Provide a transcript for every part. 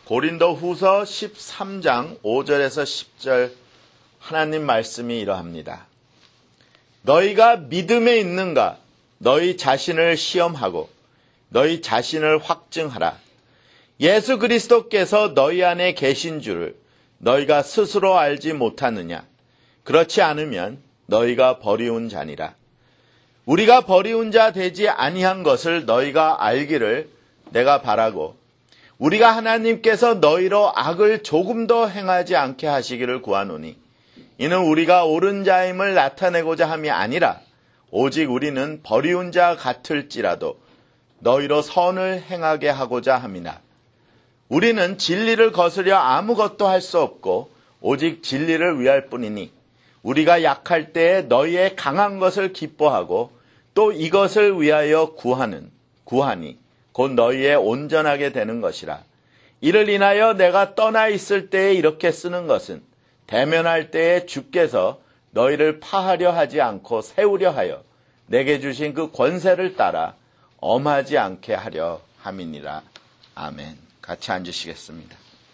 고린도후서 13장 5절에서 10절 하나님 말씀이 이러합니다. 너희가 믿음에 있는가? 너희 자신을 시험하고 너희 자신을 확증하라. 예수 그리스도께서 너희 안에 계신 줄을 너희가 스스로 알지 못하느냐? 그렇지 않으면 너희가 버리운 자니라. 우리가 버리운 자 되지 아니한 것을 너희가 알기를 내가 바라고 우리가 하나님께서 너희로 악을 조금도 행하지 않게 하시기를 구하노니 이는 우리가 옳은 자임을 나타내고자 함이 아니라 오직 우리는 버리운 자 같을지라도 너희로 선을 행하게 하고자 함이나 우리는 진리를 거스려 아무것도 할 수 없고 오직 진리를 위할 뿐이니 우리가 약할 때에 너희의 강한 것을 기뻐하고 또 이것을 위하여 구하니 곧 너희의 온전하게 되는 것이라. 이를 인하여 내가 떠나 있을 때에 이렇게 쓰는 것은 대면할 때에 주께서 너희를 파하려 하지 않고 세우려 하여 내게 주신 그 권세를 따라 엄하지 않게 하려 함이니라. 아멘. 같이 앉으시겠습니다.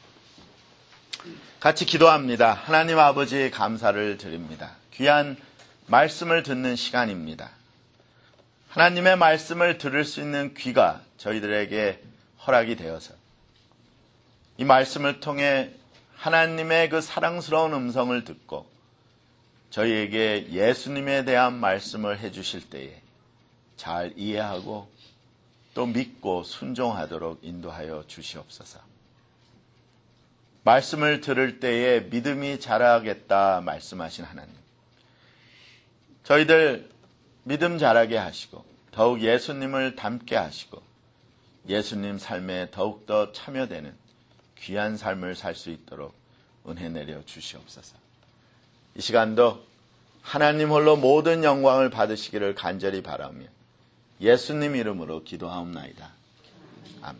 같이 기도합니다. 하나님 아버지 감사를 드립니다. 귀한 말씀을 듣는 시간입니다. 하나님의 말씀을 들을 수 있는 귀가 저희들에게 허락이 되어서 이 말씀을 통해 하나님의 그 사랑스러운 음성을 듣고 저희에게 예수님에 대한 말씀을 해주실 때에 잘 이해하고 또 믿고 순종하도록 인도하여 주시옵소서. 말씀을 들을 때에 믿음이 자라겠다 말씀하신 하나님. 저희들 믿음 자라게 하시고 더욱 예수님을 닮게 하시고 예수님 삶에 더욱더 참여되는 귀한 삶을 살 수 있도록 은혜 내려 주시옵소서. 이 시간도 하나님 홀로 모든 영광을 받으시기를 간절히 바라며 예수님 이름으로 기도하옵나이다. 아멘.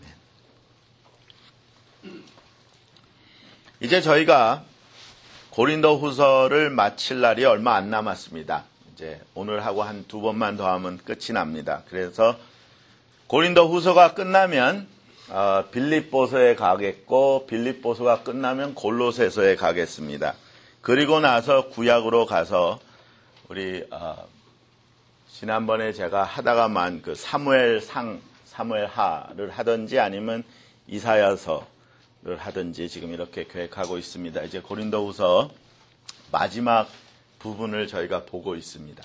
이제 저희가 고린도후서를 마칠 날이 얼마 안 남았습니다. 이제 오늘하고 한 2번만 더 하면 끝이 납니다. 그래서 고린도후서가 끝나면 빌립보서에 가겠고 빌립보서가 끝나면 골로새서에 가겠습니다. 그리고 나서 구약으로 가서 우리 지난번에 제가 하다가만 그 사무엘하를 하든지 아니면 이사야서를 하든지 지금 이렇게 계획하고 있습니다. 이제 고린도후서 마지막 부분을 저희가 보고 있습니다.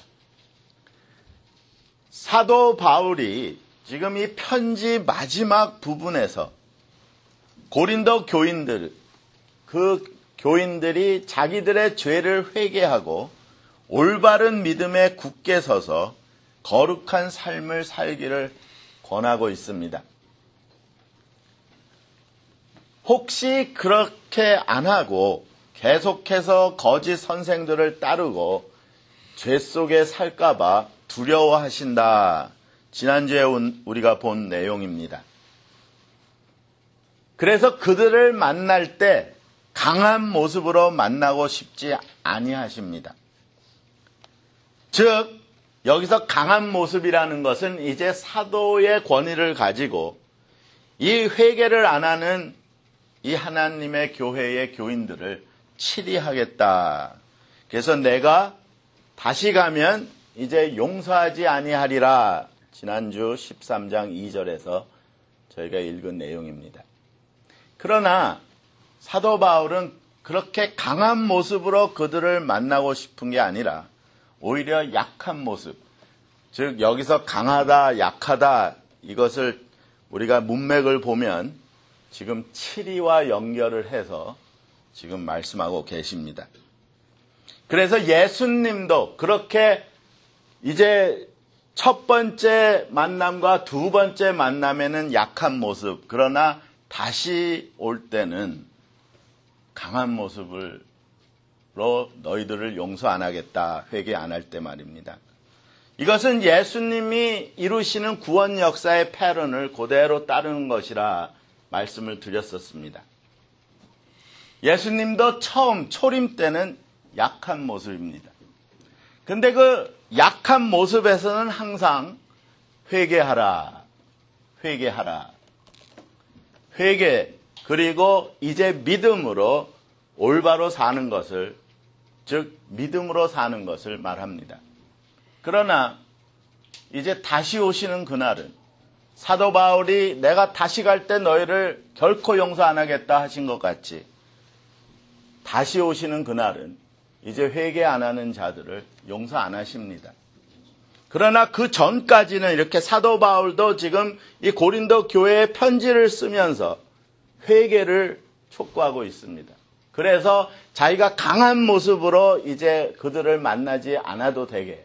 사도 바울이 지금 이 편지 마지막 부분에서 고린도 교인들, 그 교인들이 자기들의 죄를 회개하고 올바른 믿음에 굳게 서서 거룩한 삶을 살기를 권하고 있습니다. 혹시 그렇게 안 하고 계속해서 거짓 선생들을 따르고 죄 속에 살까봐 두려워하신다. 지난주에 우리가 본 내용입니다. 그래서 그들을 만날 때 강한 모습으로 만나고 싶지 아니하십니다. 즉 여기서 강한 모습이라는 것은 이제 사도의 권위를 가지고 이 회개를 안 하는 이 하나님의 교회의 교인들을 치리하겠다. 그래서 내가 다시 가면 이제 용서하지 아니하리라. 지난주 13장 2절에서 저희가 읽은 내용입니다. 그러나 사도 바울은 그렇게 강한 모습으로 그들을 만나고 싶은 게 아니라 오히려 약한 모습, 즉 여기서 강하다, 약하다 이것을 우리가 문맥을 보면 지금 치리와 연결을 해서 지금 말씀하고 계십니다. 그래서 예수님도 그렇게 이제 첫 번째 만남과 두 번째 만남에는 약한 모습, 그러나 다시 올 때는 강한 모습으로 너희들을 용서 안 하겠다, 회개 안 할 때 말입니다. 이것은 예수님이 이루시는 구원 역사의 패런을 그대로 따르는 것이라 말씀을 드렸었습니다. 예수님도 처음 초림 때는 약한 모습입니다. 근데 그 약한 모습에서는 항상 회개하라. 회개, 그리고 이제 믿음으로 올바로 사는 것을, 즉 믿음으로 사는 것을 말합니다. 그러나 이제 다시 오시는 그날은 사도 바울이 내가 다시 갈 때 너희를 결코 용서 안 하겠다 하신 것 같이 다시 오시는 그날은 이제 회개 안 하는 자들을 용서 안 하십니다. 그러나 그 전까지는 이렇게 사도 바울도 지금 이 고린도 교회에 편지를 쓰면서 회개를 촉구하고 있습니다. 그래서 자기가 강한 모습으로 이제 그들을 만나지 않아도 되게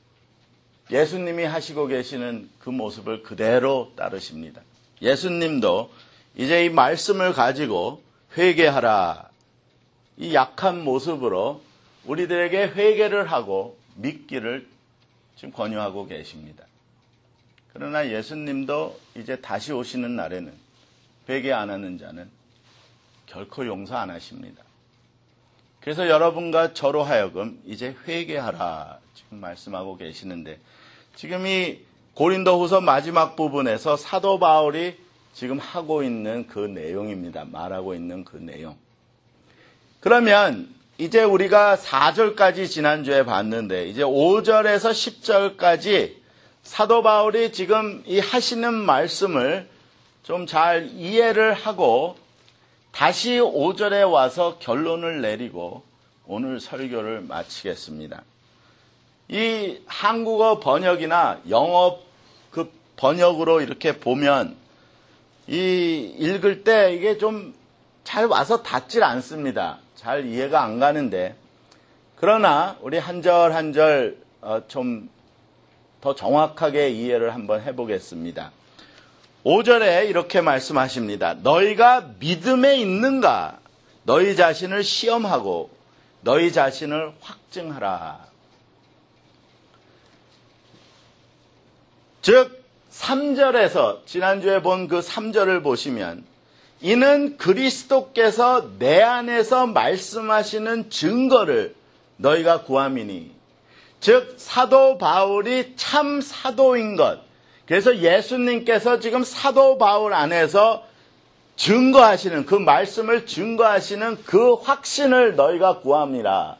예수님이 하시고 계시는 그 모습을 그대로 따르십니다. 예수님도 이제 이 말씀을 가지고 회개하라, 이 약한 모습으로 우리들에게 회개를 하고 믿기를 지금 권유하고 계십니다. 그러나 예수님도 이제 다시 오시는 날에는 회개 안 하는 자는 결코 용서 안 하십니다. 그래서 여러분과 저로 하여금 이제 회개하라 지금 말씀하고 계시는데, 지금 이 고린도후서 마지막 부분에서 사도 바울이 지금 하고 있는 그 내용입니다. 말하고 있는 그 내용. 그러면 이제 우리가 4절까지 지난주에 봤는데 이제 5절에서 10절까지 사도 바울이 지금 이 하시는 말씀을 좀 잘 이해를 하고 다시 5절에 와서 결론을 내리고 오늘 설교를 마치겠습니다. 이 한국어 번역이나 영어 그 번역으로 이렇게 보면 이 읽을 때 이게 좀 잘 와서 닿질 않습니다. 잘 이해가 안 가는데, 그러나 우리 한 절 한 절 좀 더 정확하게 이해를 한번 해보겠습니다. 5절에 이렇게 말씀하십니다. 너희가 믿음에 있는가? 너희 자신을 시험하고 너희 자신을 확증하라. 즉 3절에서 지난주에 본 그 3절을 보시면 이는 그리스도께서 내 안에서 말씀하시는 증거를 너희가 구함이니, 즉 사도 바울이 참 사도인 것, 그래서 예수님께서 지금 사도 바울 안에서 증거하시는 그 말씀을 증거하시는 그 확신을 너희가 구함이라.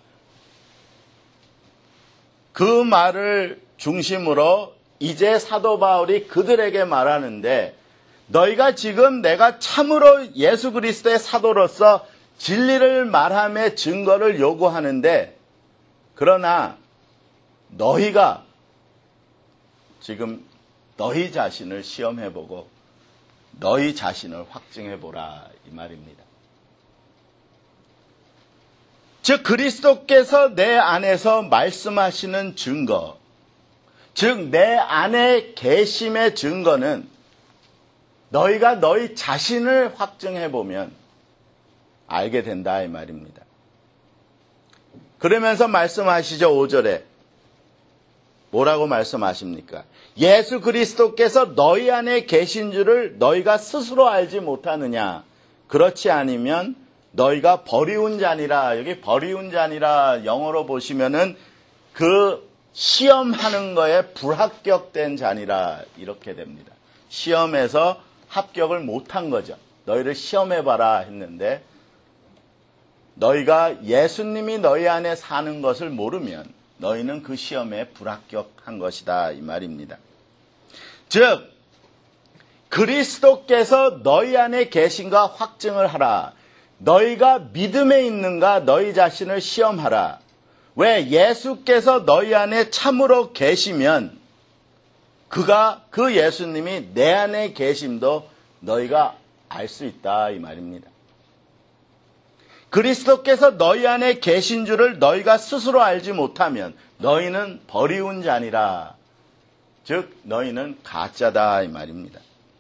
그 말을 중심으로 이제 사도 바울이 그들에게 말하는데, 너희가 지금 내가 참으로 예수 그리스도의 사도로서 진리를 말함의 증거를 요구하는데, 그러나 너희가 지금 너희 자신을 시험해보고 너희 자신을 확증해보라 이 말입니다. 즉 그리스도께서 내 안에서 말씀하시는 증거, 즉 내 안에 계심의 증거는 너희가 너희 자신을 확증해보면 알게 된다 이 말입니다. 그러면서 말씀하시죠. 5절에 뭐라고 말씀하십니까? 예수 그리스도께서 너희 안에 계신 줄을 너희가 스스로 알지 못하느냐? 그렇지 않으면 너희가 버리운 자니라. 여기 버리운 자니라 영어로 보시면은 그 시험하는 거에 불합격된 자니라 이렇게 됩니다. 시험에서 합격을 못한 거죠. 너희를 시험해봐라 했는데, 너희가 예수님이 너희 안에 사는 것을 모르면 너희는 그 시험에 불합격한 것이다 이 말입니다. 즉 그리스도께서 너희 안에 계신가 확증을 하라. 너희가 믿음에 있는가 너희 자신을 시험하라. 왜? 예수께서 너희 안에 참으로 계시면 그 예수님이 내 안에 계심도 너희가 알 수 있다 이 말입니다. 그리스도께서 너희 안에 계신 줄을 너희가 스스로 알지 못하면 너희는 버리운 자니라. 즉 너희는 가짜다 이 말입니다.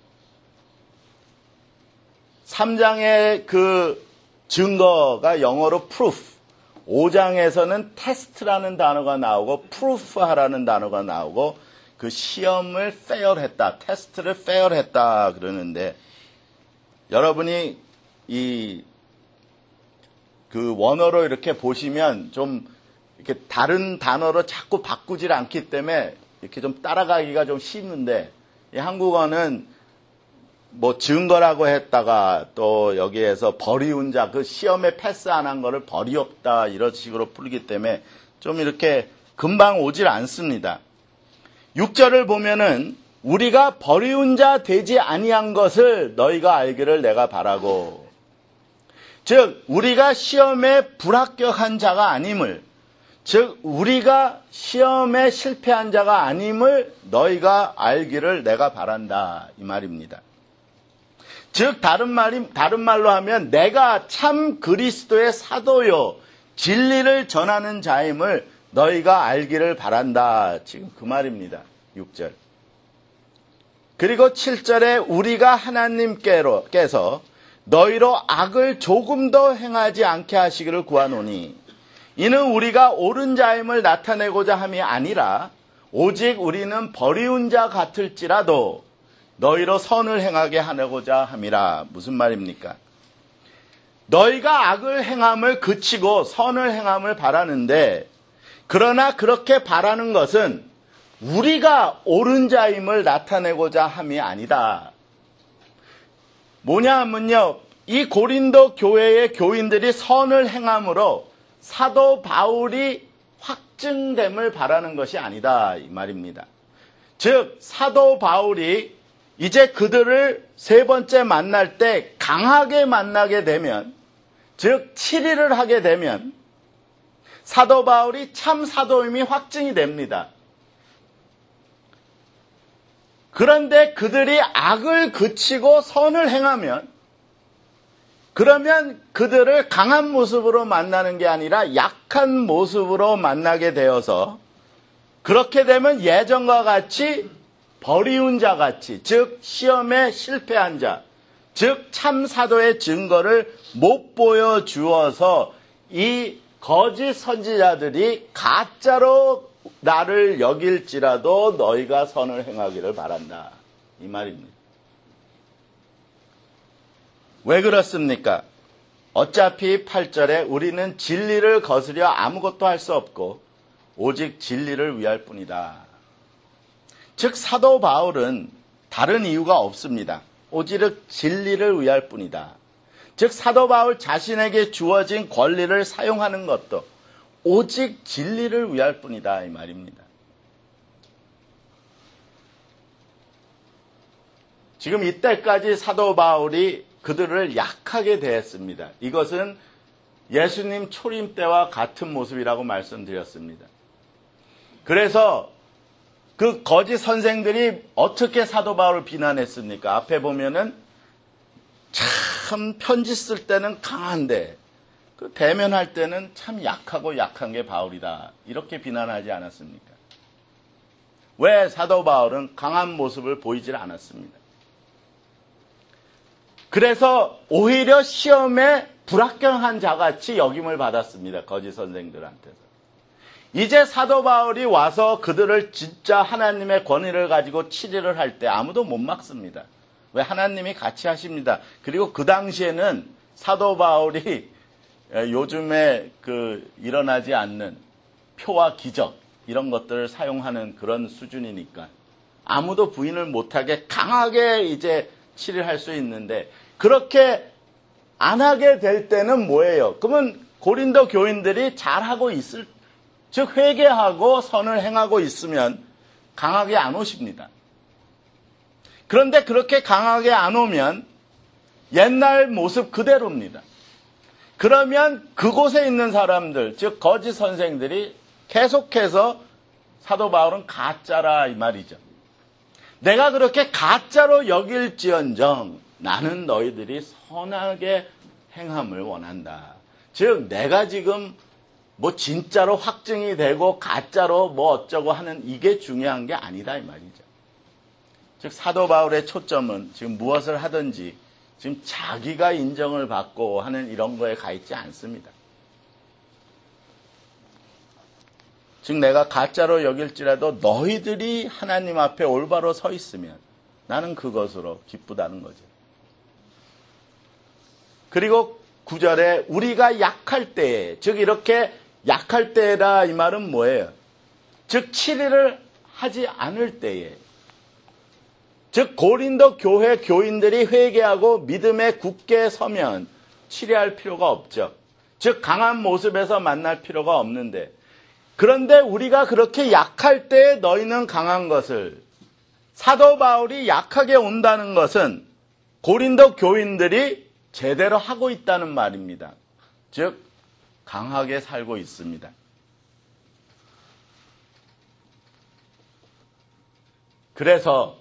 3장의 그 증거가 영어로 proof, 5장에서는 테스트라는 단어가 나오고 proof하라는 단어가 나오고 그 시험을 fail했다, 테스트를 fail했다 그러는데, 여러분이 그 원어로 이렇게 보시면 좀 이렇게 다른 단어로 자꾸 바꾸질 않기 때문에 이렇게 좀 따라가기가 좀 쉬운데, 이 한국어는 뭐 증거라고 했다가 또 여기에서 벌이운 자, 그 시험에 패스 안 한 거를 벌이 없다 이런 식으로 풀기 때문에 좀 이렇게 금방 오질 않습니다. 6절을 보면은 우리가 벌이운 자 되지 아니한 것을 너희가 알기를 내가 바라고, 즉 우리가 시험에 불합격한 자가 아님을, 즉 우리가 시험에 실패한 자가 아님을 너희가 알기를 내가 바란다 이 말입니다. 즉 다른 말로 하면 내가 참 그리스도의 사도요 진리를 전하는 자임을 너희가 알기를 바란다. 지금 그 말입니다. 6절. 그리고 7절에 우리가 하나님께서 너희로 악을 조금 더 행하지 않게 하시기를 구하노니 이는 우리가 옳은 자임을 나타내고자 함이 아니라 오직 우리는 버리운 자 같을지라도 너희로 선을 행하게 하려고자 함이라. 무슨 말입니까? 너희가 악을 행함을 그치고 선을 행함을 바라는데, 그러나 그렇게 바라는 것은 우리가 옳은 자임을 나타내고자 함이 아니다. 뭐냐 하면요, 이 고린도 교회의 교인들이 선을 행함으로 사도 바울이 확증됨을 바라는 것이 아니다 이 말입니다. 즉 사도 바울이 이제 그들을 세 번째 만날 때 강하게 만나게 되면, 즉 7일을 하게 되면 사도 바울이 참 사도임이 확증이 됩니다. 그런데 그들이 악을 그치고 선을 행하면, 그러면 그들을 강한 모습으로 만나는 게 아니라 약한 모습으로 만나게 되어서, 그렇게 되면 예전과 같이 버리운 자 같이, 즉 시험에 실패한 자, 즉 참 사도의 증거를 못 보여주어서 이 거짓 선지자들이 가짜로 나를 여길지라도 너희가 선을 행하기를 바란다 이 말입니다. 왜 그렇습니까? 어차피 8절에 우리는 진리를 거스려 아무것도 할 수 없고 오직 진리를 위할 뿐이다. 즉 사도 바울은 다른 이유가 없습니다. 오직 진리를 위할 뿐이다. 즉 사도 바울 자신에게 주어진 권리를 사용하는 것도 오직 진리를 위할 뿐이다 이 말입니다. 지금 이때까지 사도 바울이 그들을 약하게 대했습니다. 이것은 예수님 초림 때와 같은 모습이라고 말씀드렸습니다. 그래서 그 거짓 선생들이 어떻게 사도 바울을 비난했습니까? 앞에 보면은 참 편지 쓸 때는 강한데 그 대면할 때는 참 약하고 약한 게 바울이다. 이렇게 비난하지 않았습니까? 왜 사도 바울은 강한 모습을 보이질 않았습니다. 그래서 오히려 시험에 불합격한 자같이 여김을 받았습니다. 거짓 선생들한테서. 이제 사도 바울이 와서 그들을 진짜 하나님의 권위를 가지고 치리를 할 때 아무도 못 막습니다. 왜? 하나님이 같이 하십니다. 그리고 그 당시에는 사도 바울이 요즘에 일어나지 않는 표와 기적 이런 것들을 사용하는 그런 수준이니까 아무도 부인을 못하게 강하게 이제 치리를 할 수 있는데, 그렇게 안 하게 될 때는 뭐예요? 그러면 고린도 교인들이 잘하고 있을, 즉 회개하고 선을 행하고 있으면 강하게 안 오십니다. 그런데 그렇게 강하게 안 오면 옛날 모습 그대로입니다. 그러면 그곳에 있는 사람들, 즉 거짓 선생들이 계속해서 사도 바울은 가짜라 이 말이죠. 내가 그렇게 가짜로 여길지언정 나는 너희들이 선하게 행함을 원한다. 즉 내가 지금 뭐 진짜로 확증이 되고 가짜로 뭐 어쩌고 하는 이게 중요한 게 아니다 이 말이죠. 즉 사도 바울의 초점은 지금 무엇을 하든지 지금 자기가 인정을 받고 하는 이런 거에 가 있지 않습니다. 즉 내가 가짜로 여길지라도 너희들이 하나님 앞에 올바로 서 있으면 나는 그것으로 기쁘다는 거죠. 그리고 9절에 우리가 약할 때에, 즉 이렇게 약할 때라 이 말은 뭐예요? 즉 치리를 하지 않을 때에, 즉 고린도 교회 교인들이 회개하고 믿음에 굳게 서면 치리할 필요가 없죠. 즉 강한 모습에서 만날 필요가 없는데, 그런데 우리가 그렇게 약할 때 너희는 강한 것을, 사도 바울이 약하게 온다는 것은 고린도 교인들이 제대로 하고 있다는 말입니다. 즉 강하게 살고 있습니다. 그래서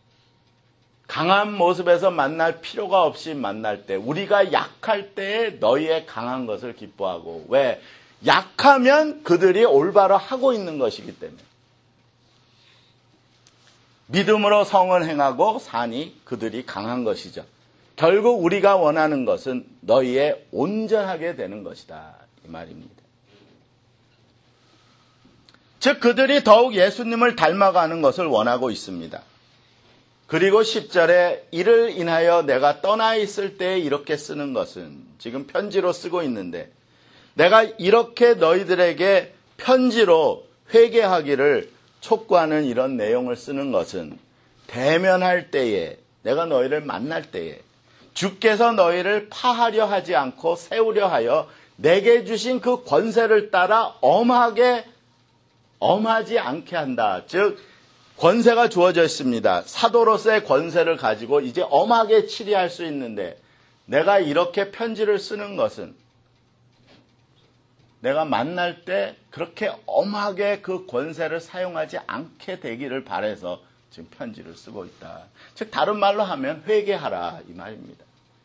강한 모습에서 만날 필요가 없이 만날 때, 우리가 약할 때에 너희의 강한 것을 기뻐하고, 왜? 약하면 그들이 올바로 하고 있는 것이기 때문에. 믿음으로 성을 행하고 사니 그들이 강한 것이죠. 결국 우리가 원하는 것은 너희의 온전하게 되는 것이다, 이 말입니다. 즉 그들이 더욱 예수님을 닮아가는 것을 원하고 있습니다. 그리고 10절에 이를 인하여 내가 떠나 있을 때 이렇게 쓰는 것은, 지금 편지로 쓰고 있는데, 내가 이렇게 너희들에게 편지로 회개하기를 촉구하는 이런 내용을 쓰는 것은, 대면할 때에, 내가 너희를 만날 때에 주께서 너희를 파하려 하지 않고 세우려 하여 내게 주신 그 권세를 따라 엄하지 않게 한다. 즉 권세가 주어져 있습니다. 사도로서의 권세를 가지고 이제 엄하게 치리할 수 있는데, 내가 이렇게 편지를 쓰는 것은 내가 만날 때 그렇게 엄하게 그 권세를 사용하지 않게 되기를 바라서 지금 편지를 쓰고 있다. 즉 다른 말로 하면 회개하라, 이 말입니다.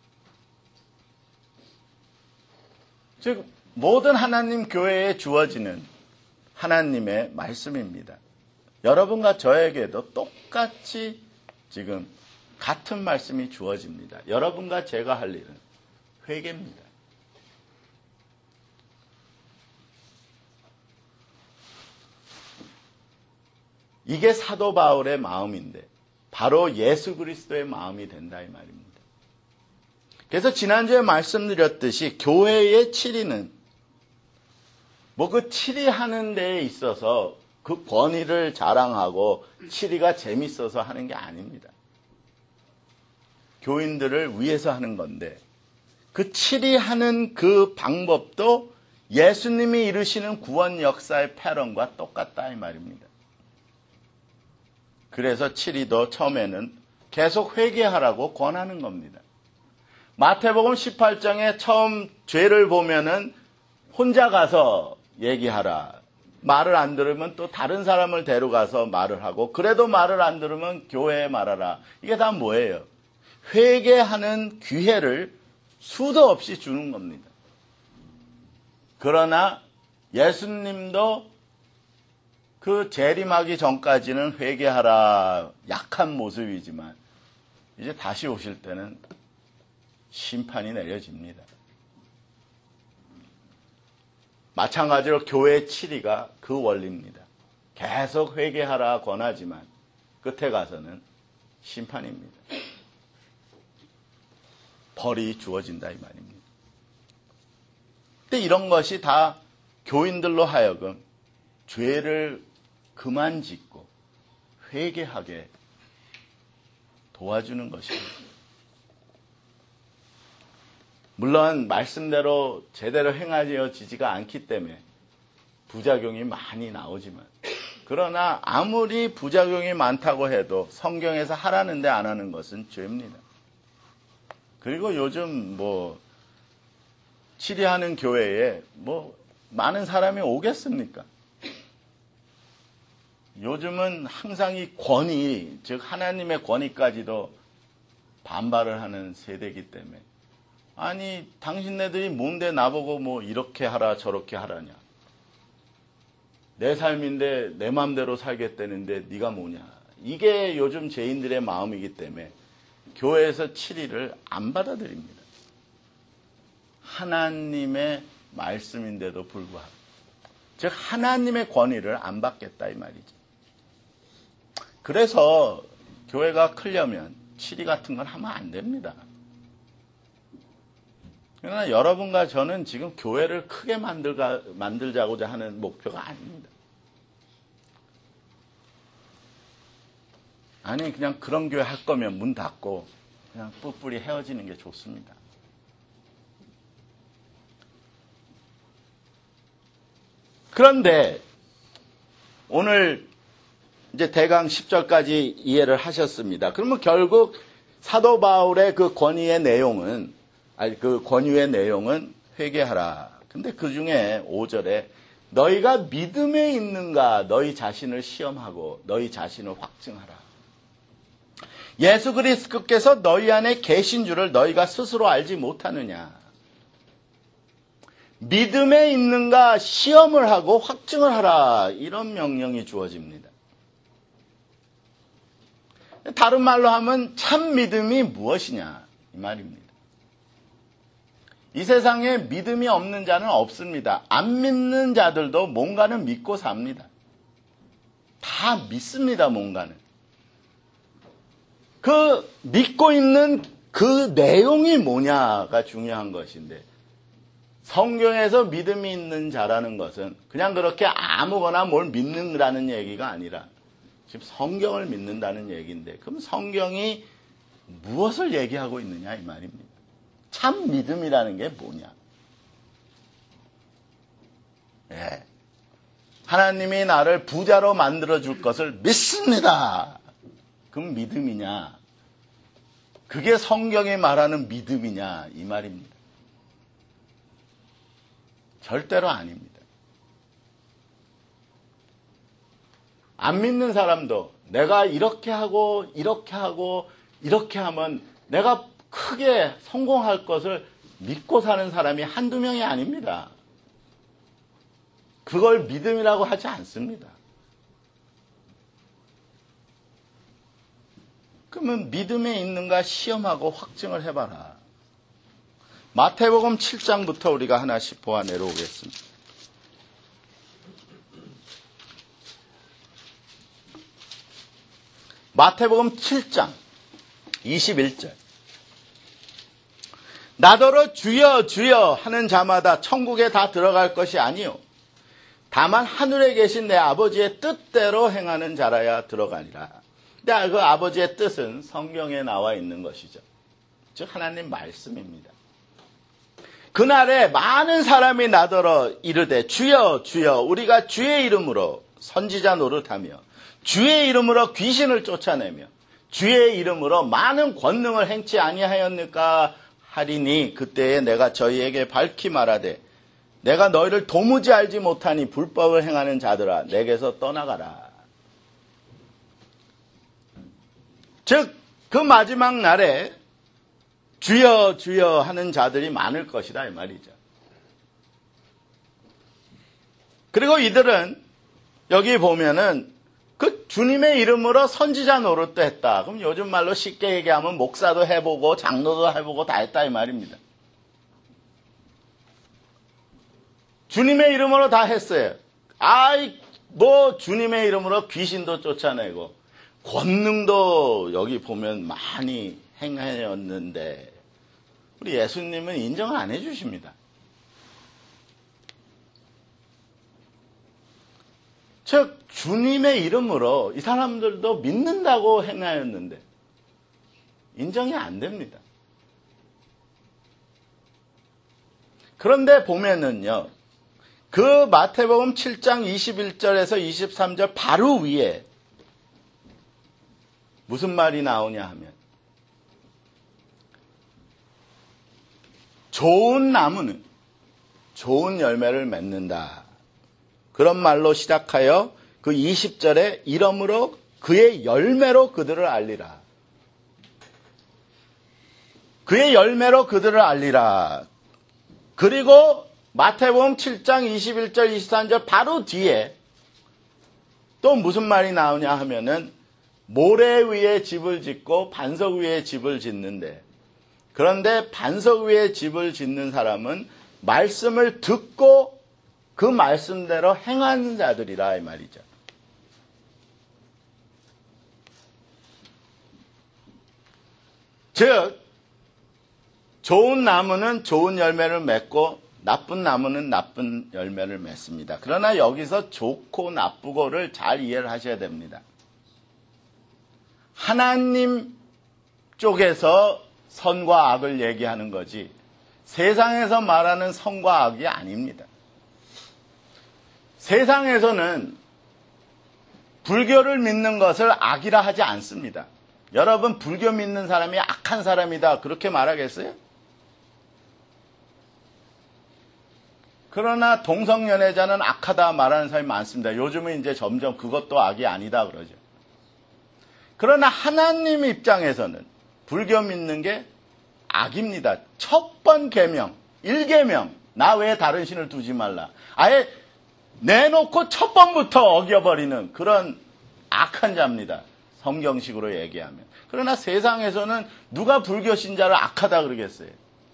즉 모든 하나님 교회에 주어지는 하나님의 말씀입니다. 여러분과 저에게도 똑같이 지금 같은 말씀이 주어집니다. 여러분과 제가 할 일은 회개입니다. 이게 사도 바울의 마음인데 바로 예수 그리스도의 마음이 된다, 이 말입니다. 그래서 지난주에 말씀드렸듯이 교회의 치리는 그 치리하는 데에 있어서 그 권위를 자랑하고 치리가 재밌어서 하는 게 아닙니다. 교인들을 위해서 하는 건데, 그 치리하는 그 방법도 예수님이 이루시는 구원 역사의 패런과 똑같다, 이 말입니다. 그래서 치리도 처음에는 계속 회개하라고 권하는 겁니다. 마태복음 18장에 처음 죄를 보면은 혼자 가서 얘기하라. 말을 안 들으면 또 다른 사람을 데려가서 말을 하고, 그래도 말을 안 들으면 교회에 말하라. 이게 다 뭐예요? 회개하는 기회를 수도 없이 주는 겁니다. 그러나 예수님도 그 재림하기 전까지는 회개하라, 약한 모습이지만 이제 다시 오실 때는 심판이 내려집니다. 마찬가지로 교회의 치리가 그 원리입니다. 계속 회개하라 권하지만 끝에 가서는 심판입니다. 벌이 주어진다, 이 말입니다. 근데 이런 것이 다 교인들로 하여금 죄를 그만 짓고 회개하게 도와주는 것입니다. 물론 말씀대로 제대로 행하여지지가 않기 때문에 부작용이 많이 나오지만, 그러나 아무리 부작용이 많다고 해도 성경에서 하라는데 안 하는 것은 죄입니다. 그리고 요즘 치리하는 교회에 많은 사람이 오겠습니까? 요즘은 항상 이 권위, 즉 하나님의 권위까지도 반발을 하는 세대이기 때문에, 아니 당신네들이 뭔데 나보고 이렇게 하라 저렇게 하라냐, 내 삶인데 내 마음대로 살겠다는데 네가 뭐냐, 이게 요즘 죄인들의 마음이기 때문에 교회에서 치리를 안 받아들입니다. 하나님의 말씀인데도 불구하고, 즉 하나님의 권위를 안 받겠다, 이 말이죠. 그래서 교회가 크려면 치리 같은 건 하면 안 됩니다. 그러나 여러분과 저는 지금 교회를 크게 만들자고자 하는 목표가 아닙니다. 아니 그냥 그런 교회 할 거면 문 닫고 그냥 뿔뿔이 헤어지는 게 좋습니다. 그런데 오늘 이제 대강 10절까지 이해를 하셨습니다. 그러면 결국 사도 바울의 그 권유의 내용은 회개하라. 근데 그 중에 5절에 너희가 믿음에 있는가 너희 자신을 시험하고 너희 자신을 확증하라. 예수 그리스도께서 너희 안에 계신 줄을 너희가 스스로 알지 못하느냐. 믿음에 있는가 시험을 하고 확증을 하라. 이런 명령이 주어집니다. 다른 말로 하면 참 믿음이 무엇이냐 이 말입니다. 이 세상에 믿음이 없는 자는 없습니다. 안 믿는 자들도 뭔가는 믿고 삽니다. 다 믿습니다. 뭔가는. 그 믿고 있는 그 내용이 뭐냐가 중요한 것인데 성경에서 믿음이 있는 자라는 것은 그냥 그렇게 아무거나 뭘 믿는다는 얘기가 아니라 지금 성경을 믿는다는 얘기인데 그럼 성경이 무엇을 얘기하고 있느냐 이 말입니다. 참 믿음이라는 게 뭐냐? 예. 하나님이 나를 부자로 만들어줄 것을 믿습니다. 그럼 믿음이냐? 그게 성경이 말하는 믿음이냐 이 말입니다. 절대로 아닙니다. 안 믿는 사람도 내가 이렇게 하고 이렇게 하면 내가 크게 성공할 것을 믿고 사는 사람이 한두 명이 아닙니다. 그걸 믿음이라고 하지 않습니다. 그러면 믿음에 있는가 시험하고 확증을 해봐라. 마태복음 7장부터 우리가 하나씩 보아내려오겠습니다. 마태복음 7장 21절 나더러 주여 주여 하는 자마다 천국에 다 들어갈 것이 아니요 다만 하늘에 계신 내 아버지의 뜻대로 행하는 자라야 들어가니라. 근데 그 아버지의 뜻은 성경에 나와 있는 것이죠. 즉 하나님 말씀입니다. 그날에 많은 사람이 나더러 이르되 주여 주여 우리가 주의 이름으로 선지자 노릇하며 주의 이름으로 귀신을 쫓아내며 주의 이름으로 많은 권능을 행치 아니하였느까 하리니 그때에 내가 저희에게 밝히 말하되 내가 너희를 도무지 알지 못하니 불법을 행하는 자들아 내게서 떠나가라. 즉 그 마지막 날에 주여 주여 하는 자들이 많을 것이다 이 말이죠. 그리고 이들은 여기 보면은 그 주님의 이름으로 선지자 노릇도 했다. 그럼 요즘 말로 쉽게 얘기하면 목사도 해보고 장로도 해보고 다 했다 이 말입니다. 주님의 이름으로 다 했어요. 주님의 이름으로 귀신도 쫓아내고 권능도 여기 보면 많이 행하였는데 우리 예수님은 인정을 안 해주십니다. 즉 주님의 이름으로 이 사람들도 믿는다고 행하였는데 인정이 안 됩니다. 그런데 보면은요. 그 마태복음 7장 21절에서 23절 바로 위에 무슨 말이 나오냐 하면 좋은 나무는 좋은 열매를 맺는다. 그런 말로 시작하여 그 20절에 이러므로 그의 열매로 그들을 알리라. 그의 열매로 그들을 알리라. 그리고 마태복음 7장 21절 23절 바로 뒤에 또 무슨 말이 나오냐 하면은 모래 위에 집을 짓고 반석 위에 집을 짓는데 그런데 반석 위에 집을 짓는 사람은 말씀을 듣고 그 말씀대로 행하는 자들이라 이 말이죠. 즉 좋은 나무는 좋은 열매를 맺고 나쁜 나무는 나쁜 열매를 맺습니다. 그러나 여기서 좋고 나쁘고를 잘 이해를 하셔야 됩니다. 하나님 쪽에서 선과 악을 얘기하는 거지 세상에서 말하는 선과 악이 아닙니다. 세상에서는 불교를 믿는 것을 악이라 하지 않습니다. 여러분 불교 믿는 사람이 악한 사람이다 그렇게 말하겠어요? 그러나 동성연애자는 악하다 말하는 사람이 많습니다. 요즘은 이제 점점 그것도 악이 아니다 그러죠. 그러나 하나님 입장에서는 불교 믿는 게 악입니다. 첫 번 계명, 1계명, 나 외에 다른 신을 두지 말라. 아예 내놓고 첫 번부터 어겨버리는 그런 악한 자입니다. 성경식으로 얘기하면. 그러나 세상에서는 누가 불교 신자를 악하다 그러겠어요.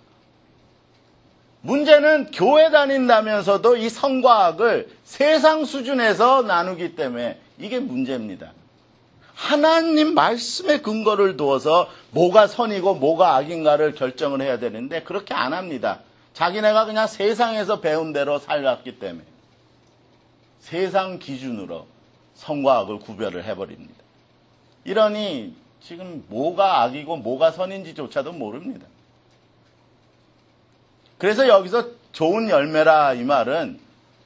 문제는 교회 다닌다면서도 이 선과 악을 세상 수준에서 나누기 때문에 이게 문제입니다. 하나님 말씀의 근거를 두어서 뭐가 선이고 뭐가 악인가를 결정을 해야 되는데 그렇게 안 합니다. 자기네가 그냥 세상에서 배운 대로 살았기 때문에 세상 기준으로 선과 악을 구별을 해버립니다. 이러니 지금 뭐가 악이고 뭐가 선인지조차도 모릅니다. 그래서 여기서 좋은 열매라 이 말은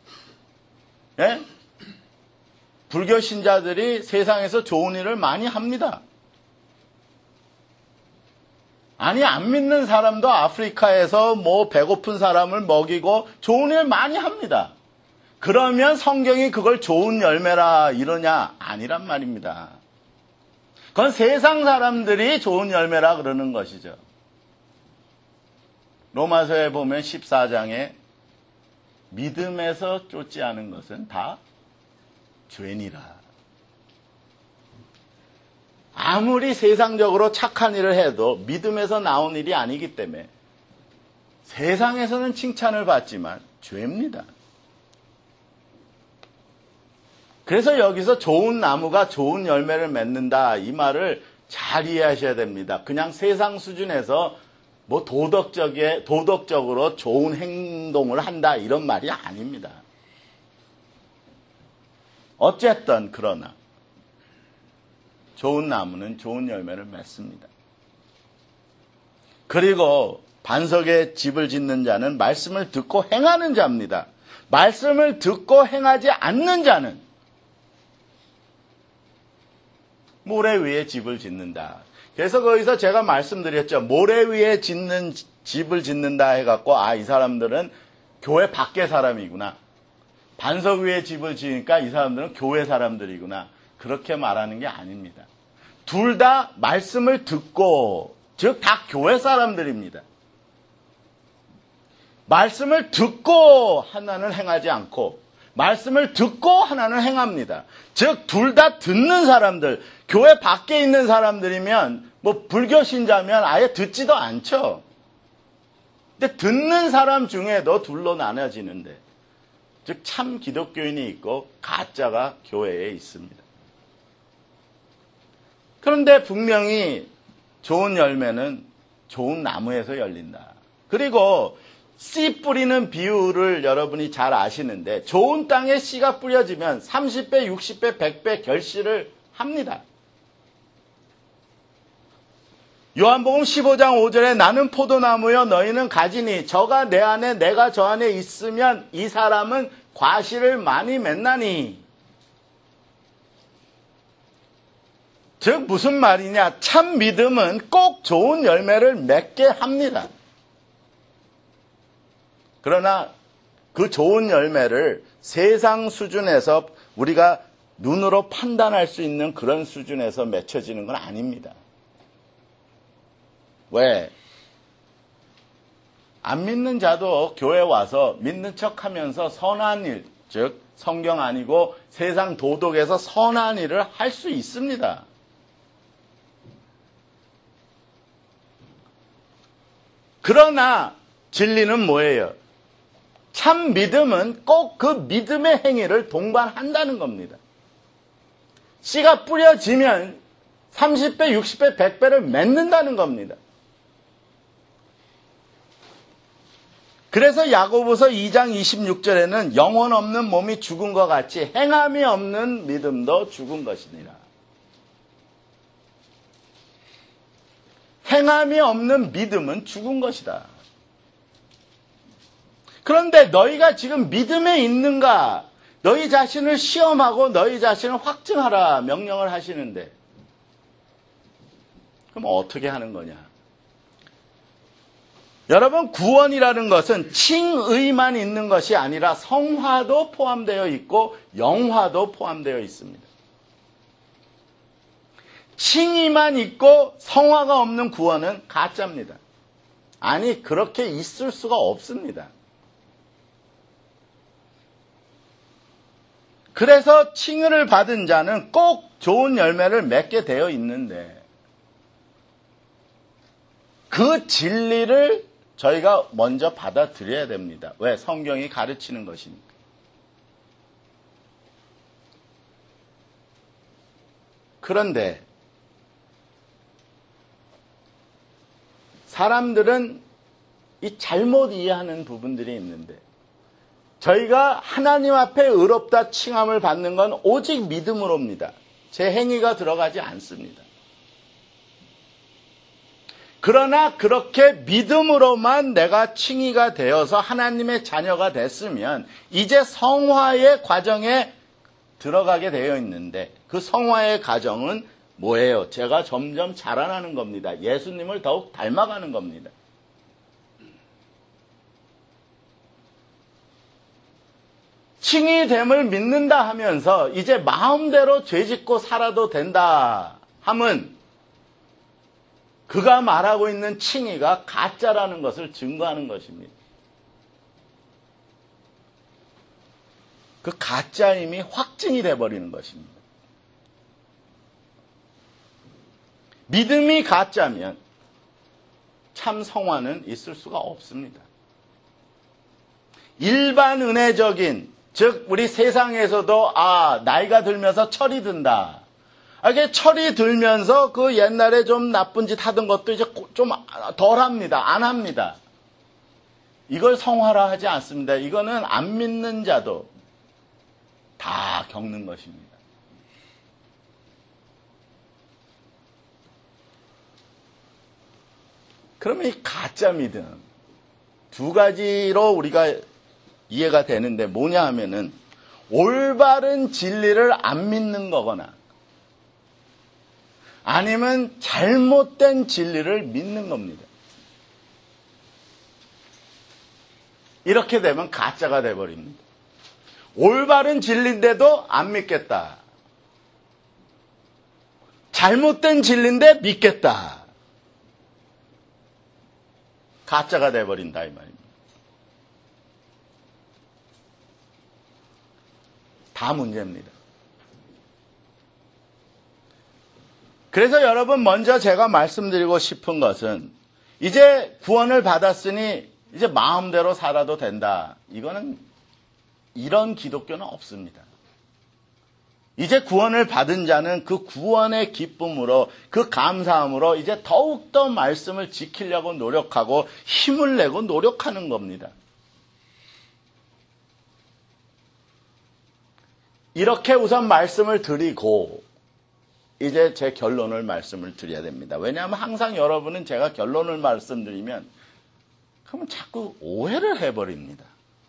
불교 신자들이 세상에서 좋은 일을 많이 합니다. 아니 안 믿는 사람도 아프리카에서 뭐 배고픈 사람을 먹이고 좋은 일 많이 합니다. 그러면 성경이 그걸 좋은 열매라 이러냐? 아니란 말입니다. 그건 세상 사람들이 좋은 열매라 그러는 것이죠. 로마서에 보면 14장에 믿음에서 쫓지 않은 것은 다 죄니라. 아무리 세상적으로 착한 일을 해도 믿음에서 나온 일이 아니기 때문에 세상에서는 칭찬을 받지만 죄입니다. 그래서 여기서 좋은 나무가 좋은 열매를 맺는다 이 말을 잘 이해하셔야 됩니다. 그냥 세상 수준에서 뭐 도덕적으로 좋은 행동을 한다 이런 말이 아닙니다. 어쨌든 그러나 좋은 나무는 좋은 열매를 맺습니다. 그리고 반석에 집을 짓는 자는 말씀을 듣고 행하는 자입니다. 말씀을 듣고 행하지 않는 자는 모래 위에 집을 짓는다. 그래서 거기서 제가 말씀드렸죠. 모래 위에 집을 짓는다 해갖고 이 사람들은 교회 밖의 사람이구나. 반석 위에 집을 지으니까 이 사람들은 교회 사람들이구나. 그렇게 말하는 게 아닙니다. 둘 다 말씀을 듣고 즉 다 교회 사람들입니다. 말씀을 듣고 하나는 행하지 않고 말씀을 듣고 하나는 행합니다. 즉 둘 다 듣는 사람들, 교회 밖에 있는 사람들이면 뭐 불교 신자면 아예 듣지도 않죠. 근데 듣는 사람 중에도 둘로 나눠지는데 즉 참 기독교인이 있고 가짜가 교회에 있습니다. 그런데 분명히 좋은 열매는 좋은 나무에서 열린다. 그리고 씨 뿌리는 비유를 여러분이 잘 아시는데 좋은 땅에 씨가 뿌려지면 30배, 60배, 100배 결실을 합니다. 요한복음 15장 5절에 나는 포도나무여 너희는 가지니 저가 내 안에 내가 저 안에 있으면 이 사람은 과실을 많이 맺나니. 즉 무슨 말이냐? 참 믿음은 꼭 좋은 열매를 맺게 합니다. 그러나 그 좋은 열매를 세상 수준에서 우리가 눈으로 판단할 수 있는 그런 수준에서 맺혀지는 건 아닙니다. 왜? 안 믿는 자도 교회 와서 믿는 척하면서 선한 일, 즉 성경 아니고 세상 도덕에서 선한 일을 할 수 있습니다. 그러나 진리는 뭐예요? 참 믿음은 꼭 그 믿음의 행위를 동반한다는 겁니다. 씨가 뿌려지면 30배, 60배, 100배를 맺는다는 겁니다. 그래서 야고보서 2장 26절에는 영혼 없는 몸이 죽은 것 같이 행함이 없는 믿음도 죽은 것이니라. 행함이 없는 믿음은 죽은 것이다. 그런데 너희가 지금 믿음에 있는가? 너희 자신을 시험하고 너희 자신을 확증하라 명령을 하시는데 그럼 어떻게 하는 거냐? 여러분, 구원이라는 것은 칭의만 있는 것이 아니라 성화도 포함되어 있고 영화도 포함되어 있습니다. 칭의만 있고 성화가 없는 구원은 가짜입니다. 아니, 그렇게 있을 수가 없습니다. 그래서 칭의를 받은 자는 꼭 좋은 열매를 맺게 되어 있는데 그 진리를 저희가 먼저 받아들여야 됩니다. 왜? 성경이 가르치는 것이니까. 그런데 사람들은 이 잘못 이해하는 부분들이 있는데 저희가 하나님 앞에 의롭다 칭함을 받는 건 오직 믿음으로입니다. 제 행위가 들어가지 않습니다. 그러나 그렇게 믿음으로만 내가 칭의가 되어서 하나님의 자녀가 됐으면 이제 성화의 과정에 들어가게 되어 있는데 그 성화의 과정은 뭐예요? 제가 점점 자라나는 겁니다. 예수님을 더욱 닮아가는 겁니다. 칭의됨을 믿는다 하면서 이제 마음대로 죄짓고 살아도 된다 함은 그가 말하고 있는 칭의가 가짜라는 것을 증거하는 것입니다. 그 가짜임이 확증이 돼버리는 것입니다. 믿음이 가짜면 참 성화는 있을 수가 없습니다. 일반 은혜적인, 즉 우리 세상에서도 나이가 들면서 철이 든다. 이게 철이 들면서 그 옛날에 좀 나쁜 짓 하던 것도 이제 좀 덜 합니다. 안 합니다. 이걸 성화라 하지 않습니다. 이거는 안 믿는 자도 다 겪는 것입니다. 그러면 이 가짜 믿음 두 가지로 우리가 이해가 되는데 뭐냐 하면은 올바른 진리를 안 믿는 거거나 아니면 잘못된 진리를 믿는 겁니다. 이렇게 되면 가짜가 돼버립니다. 올바른 진리인데도 안 믿겠다. 잘못된 진리인데 믿겠다. 가짜가 돼버린다 이 말입니다. 다 문제입니다. 그래서 여러분 먼저 제가 말씀드리고 싶은 것은 이제 구원을 받았으니 이제 마음대로 살아도 된다. 이거는 이런 기독교는 없습니다. 이제 구원을 받은 자는 그 구원의 기쁨으로 그 감사함으로 이제 더욱더 말씀을 지키려고 노력하고 힘을 내고 노력하는 겁니다. 이렇게 우선 말씀을 드리고 이제 제 결론을 말씀을 드려야 됩니다. 왜냐하면 항상 여러분은 제가 결론을 말씀드리면 그러면 자꾸 오해를 해버립니다.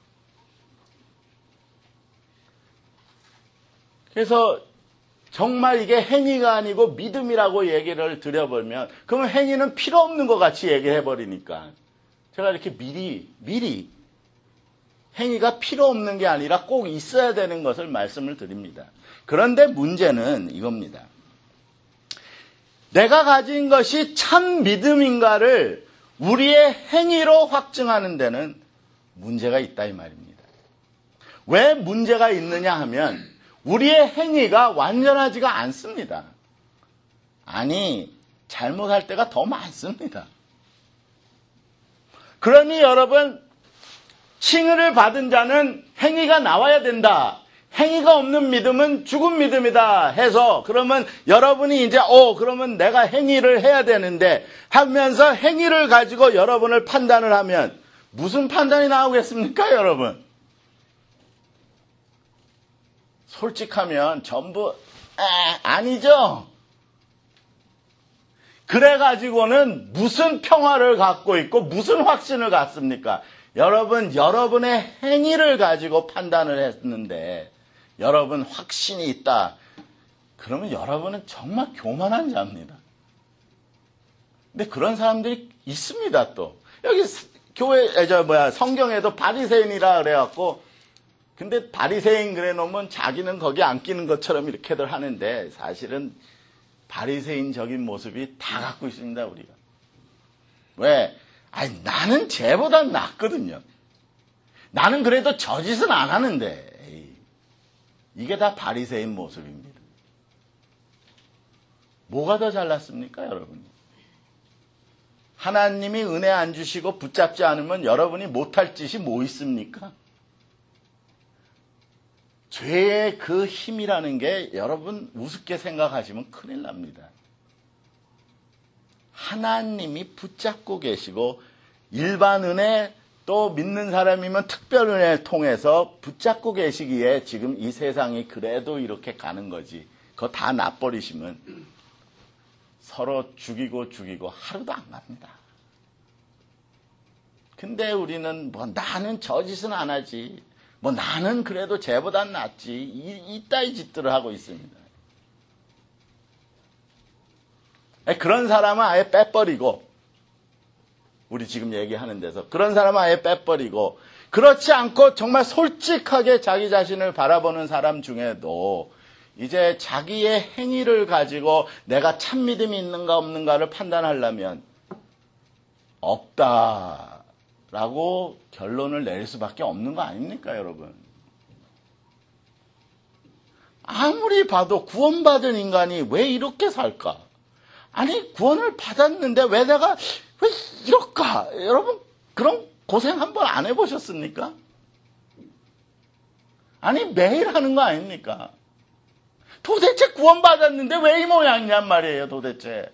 그래서 정말 이게 행위가 아니고 믿음이라고 얘기를 드려보면 그러면 행위는 필요 없는 것 같이 얘기해버리니까 제가 이렇게 미리 행위가 필요 없는 게 아니라 꼭 있어야 되는 것을 말씀을 드립니다. 그런데 문제는 이겁니다. 내가 가진 것이 참 믿음인가를 우리의 행위로 확증하는 데는 문제가 있다 이 말입니다. 왜 문제가 있느냐 하면 우리의 행위가 완전하지가 않습니다. 아니, 잘못할 때가 더 많습니다. 그러니 여러분, 칭의를 받은 자는 행위가 나와야 된다. 행위가 없는 믿음은 죽은 믿음이다 해서 그러면 여러분이 이제 그러면 내가 행위를 해야 되는데 하면서 행위를 가지고 여러분을 판단을 하면 무슨 판단이 나오겠습니까, 여러분? 솔직하면 전부 아니죠. 그래가지고는 무슨 평화를 갖고 있고 무슨 확신을 갖습니까? 여러분, 여러분의 행위를 가지고 판단을 했는데 여러분 확신이 있다. 그러면 여러분은 정말 교만한 자입니다. 근데 그런 사람들이 있습니다. 또 여기 성경에도 바리새인이라 그래갖고, 근데 바리새인 그래 놓으면 자기는 거기 안 끼는 것처럼 이렇게들 하는데 사실은 바리새인적인 모습이 다 갖고 있습니다. 우리가 왜? 아니, 나는 쟤보단 낫거든요. 나는 그래도 저 짓은 안 하는데. 에이, 이게 다 바리새인 모습입니다. 뭐가 더 잘났습니까, 여러분? 하나님이 은혜 안 주시고 붙잡지 않으면 여러분이 못할 짓이 뭐 있습니까? 죄의 그 힘이라는 게 여러분 우습게 생각하시면 큰일 납니다. 하나님이 붙잡고 계시고 일반 은혜 또 믿는 사람이면 특별 은혜를 통해서 붙잡고 계시기에 지금 이 세상이 그래도 이렇게 가는 거지. 그거 다 놔버리시면 서로 죽이고 하루도 안 갑니다. 근데 우리는 뭐 나는 저 짓은 안 하지. 뭐 나는 그래도 쟤보단 낫지. 이따위 짓들을 하고 있습니다. 그런 사람은 아예 빼버리고, 우리 지금 얘기하는 데서 그런 사람은 아예 빼버리고, 그렇지 않고 정말 솔직하게 자기 자신을 바라보는 사람 중에도 이제 자기의 행위를 가지고 내가 참 믿음이 있는가 없는가를 판단하려면 없다라고 결론을 내릴 수밖에 없는 거 아닙니까, 여러분? 아무리 봐도 구원받은 인간이 왜 이렇게 살까? 아니, 구원을 받았는데 왜 내가 왜 이럴까? 여러분, 그런 고생 한번 안 해보셨습니까? 아니, 매일 하는 거 아닙니까? 도대체 구원받았는데 왜 이 모양이냔 말이에요, 도대체.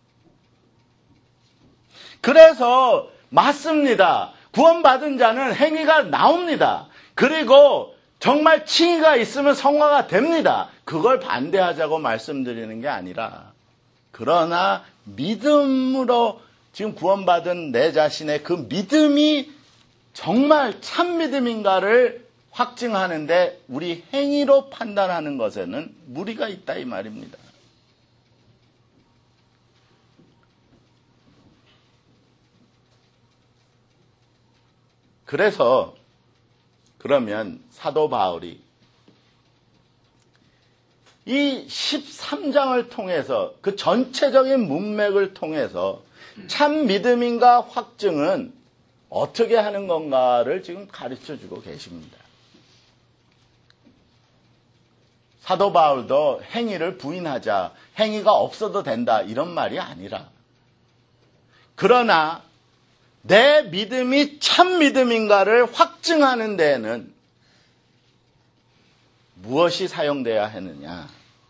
그래서 맞습니다. 구원받은 자는 행위가 나옵니다. 그리고 정말 칭의가 있으면 성화가 됩니다. 그걸 반대하자고 말씀드리는 게 아니라, 그러나 믿음으로 지금 구원받은 내 자신의 그 믿음이 정말 참 믿음인가를 확증하는데 우리 행위로 판단하는 것에는 무리가 있다 이 말입니다. 그래서 그러면 사도 바울이 이 13장을 통해서 그 전체적인 문맥을 통해서 참 믿음인가 확증은 어떻게 하는 건가를 지금 가르쳐주고 계십니다. 사도 바울도 행위를 부인하자, 행위가 없어도 된다 이런 말이 아니라, 그러나 내 믿음이 참 믿음인가를 확증하는 데에는 무엇이 사용돼야 하느냐?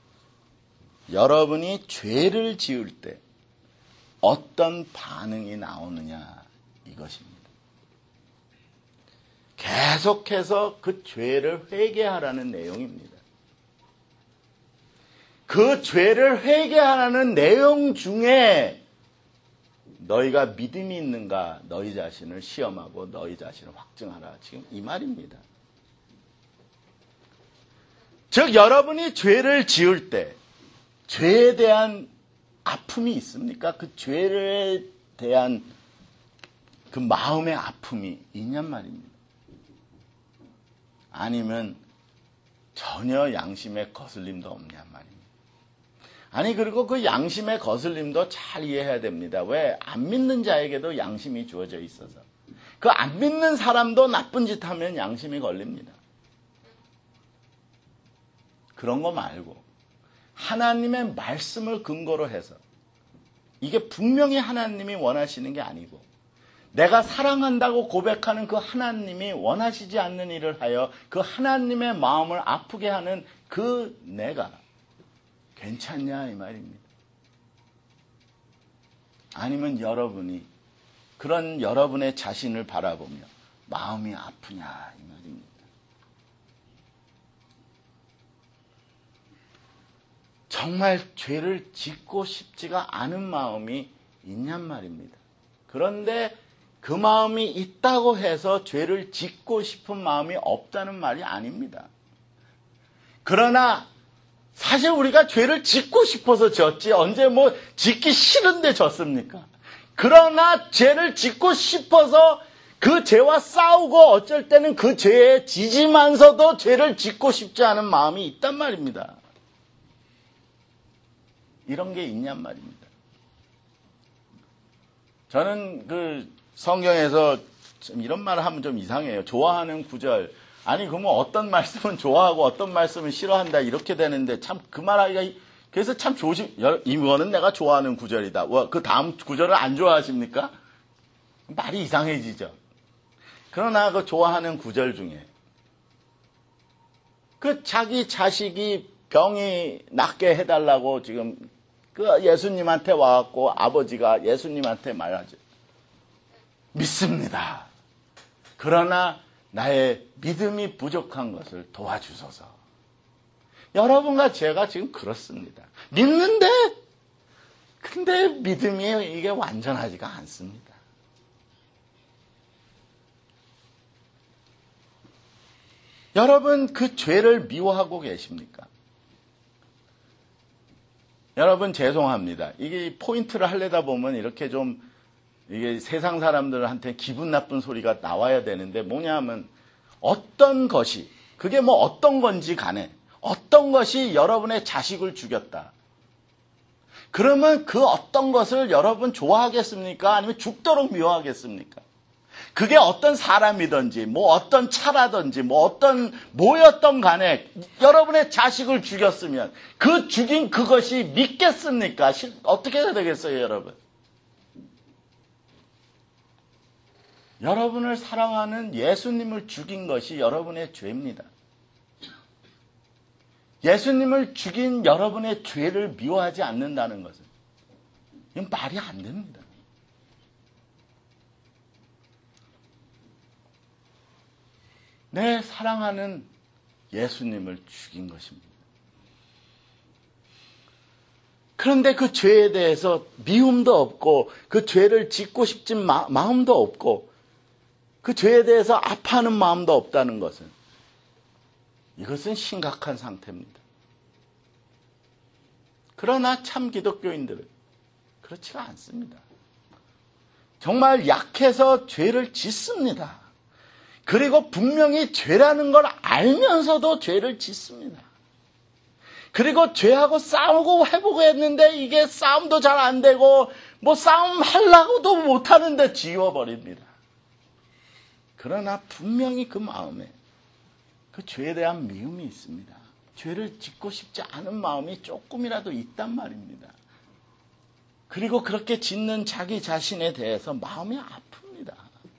여러분이 죄를 지을 때 어떤 반응이 나오느냐 이것입니다. 계속해서 그 죄를 회개하라는 내용입니다. 그 죄를 회개하라는 내용 중에 너희가 믿음이 있는가 너희 자신을 시험하고 너희 자신을 확증하라. 지금 이 말입니다. 즉 여러분이 죄를 지을 때 죄에 대한 아픔이 있습니까? 그 죄에 대한 그 마음의 아픔이 있냔 말입니다. 아니면 전혀 양심의 거슬림도 없냔 말입니다. 아니, 그리고 그 양심의 거슬림도 잘 이해해야 됩니다. 왜? 안 믿는 자에게도 양심이 주어져 있어서. 그 안 믿는 사람도 나쁜 짓 하면 양심이 걸립니다. 그런 거 말고 하나님의 말씀을 근거로 해서, 이게 분명히 하나님이 원하시는 게 아니고 내가 사랑한다고 고백하는 그 하나님이 원하시지 않는 일을 하여 그 하나님의 마음을 아프게 하는 그 내가 괜찮냐 이 말입니다. 아니면 여러분이 그런 여러분의 자신을 바라보며 마음이 아프냐 이 말입니다. 정말 죄를 짓고 싶지가 않은 마음이 있냔 말입니다. 그런데 그 마음이 있다고 해서 죄를 짓고 싶은 마음이 없다는 말이 아닙니다. 그러나 사실 우리가 죄를 짓고 싶어서 졌지 언제 뭐 짓기 싫은데 졌습니까? 그러나 죄를 짓고 싶어서 그 죄와 싸우고 어쩔 때는 그 죄에 지지면서도 죄를 짓고 싶지 않은 마음이 있단 말입니다. 이런 게 있냔 말입니다. 저는 그 성경에서 이런 말을 하면 좀 이상해요. 좋아하는 구절. 아니 그러면 어떤 말씀은 좋아하고 어떤 말씀은 싫어한다 이렇게 되는데 참 그 말하기가 그래서 참 이거는 내가 좋아하는 구절이다. 그 다음 구절을 안 좋아하십니까? 말이 이상해지죠. 그러나 그 좋아하는 구절 중에 그 자기 자식이 병이 낫게 해달라고 지금 그 예수님한테 와갖고 아버지가 예수님한테 말하죠. 믿습니다. 그러나 나의 믿음이 부족한 것을 도와주소서. 여러분과 제가 지금 그렇습니다. 믿는데 근데 믿음이 이게 완전하지가 않습니다. 여러분 그 죄를 미워하고 계십니까? 여러분 죄송합니다. 이게 포인트를 하려다 보면 이렇게 좀 이게 세상 사람들한테 기분 나쁜 소리가 나와야 되는데 뭐냐면 어떤 것이 그게 뭐 어떤 건지 간에 어떤 것이 여러분의 자식을 죽였다. 그러면 그 어떤 것을 여러분 좋아하겠습니까? 아니면 죽도록 미워하겠습니까? 그게 어떤 사람이든지 뭐 어떤 차라든지 뭐 어떤 뭐였던 간에 여러분의 자식을 죽였으면 그 죽인 그것이 믿겠습니까? 어떻게 해야 되겠어요, 여러분? 여러분을 사랑하는 예수님을 죽인 것이 여러분의 죄입니다. 예수님을 죽인 여러분의 죄를 미워하지 않는다는 것은 이건 말이 안 됩니다. 내 사랑하는 예수님을 죽인 것입니다. 그런데 그 죄에 대해서 미움도 없고 그 죄를 짓고 싶진 마음도 없고 그 죄에 대해서 아파하는 마음도 없다는 것은 이것은 심각한 상태입니다. 그러나 참 기독교인들은 그렇지가 않습니다. 정말 약해서 죄를 짓습니다. 그리고 분명히 죄라는 걸 알면서도 죄를 짓습니다. 그리고 죄하고 싸우고 해보고 했는데 이게 싸움도 잘 안 되고 뭐 싸움 하려고도 못하는데 지워버립니다. 그러나 분명히 그 마음에 그 죄에 대한 미움이 있습니다. 죄를 짓고 싶지 않은 마음이 조금이라도 있단 말입니다. 그리고 그렇게 짓는 자기 자신에 대해서 마음이 아픕니다.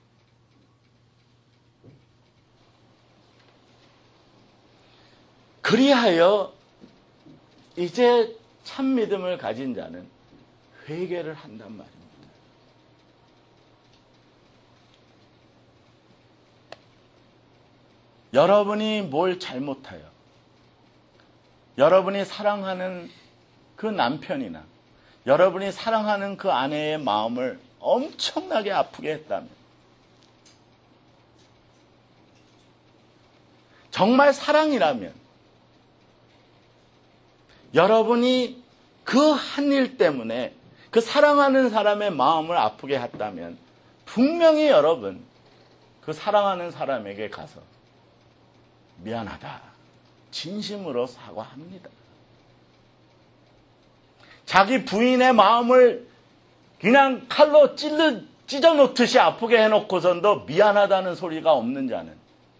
그리하여 이제 참 믿음을 가진 자는 회개를 한단 말입니다. 여러분이 뭘 잘못하여 여러분이 사랑하는 그 남편이나 여러분이 사랑하는 그 아내의 마음을 엄청나게 아프게 했다면 정말 사랑이라면 여러분이 그 한 일 때문에 그 사랑하는 사람의 마음을 아프게 했다면 분명히 여러분 그 사랑하는 사람에게 가서 미안하다. 진심으로 사과합니다. 자기 부인의 마음을 그냥 칼로 찢어 놓듯이 아프게 해놓고선도 미안하다는 소리가 없는 자는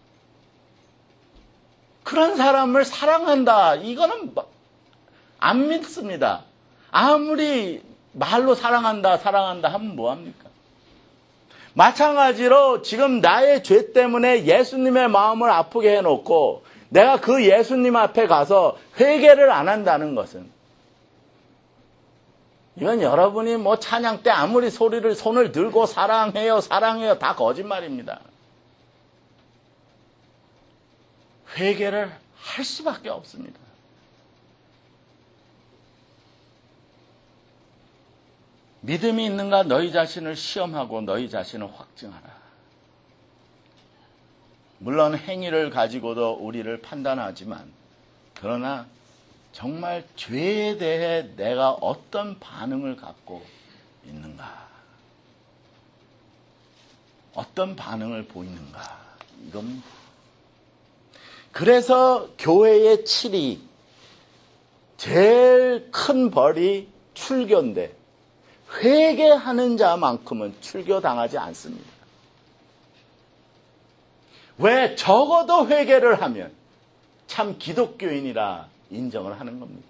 그런 사람을 사랑한다. 이거는 안 믿습니다. 아무리 말로 사랑한다 하면 뭐합니까? 마찬가지로 지금 나의 죄 때문에 예수님의 마음을 아프게 해놓고 내가 그 예수님 앞에 가서 회개를 안 한다는 것은 이건 여러분이 뭐 찬양 때 아무리 손을 들고 사랑해요 다 거짓말입니다. 회개를 할 수밖에 없습니다. 믿음이 있는가 너희 자신을 시험하고 너희 자신을 확증하라. 물론 행위를 가지고도 우리를 판단하지만 그러나 정말 죄에 대해 내가 어떤 반응을 갖고 있는가? 어떤 반응을 보이는가? 이겁니다. 그래서 교회의 칠이 제일 큰 벌이 출교인데 회개하는 자만큼은 출교당하지 않습니다. 왜? 적어도 회개를 하면 참 기독교인이라 인정을 하는 겁니다.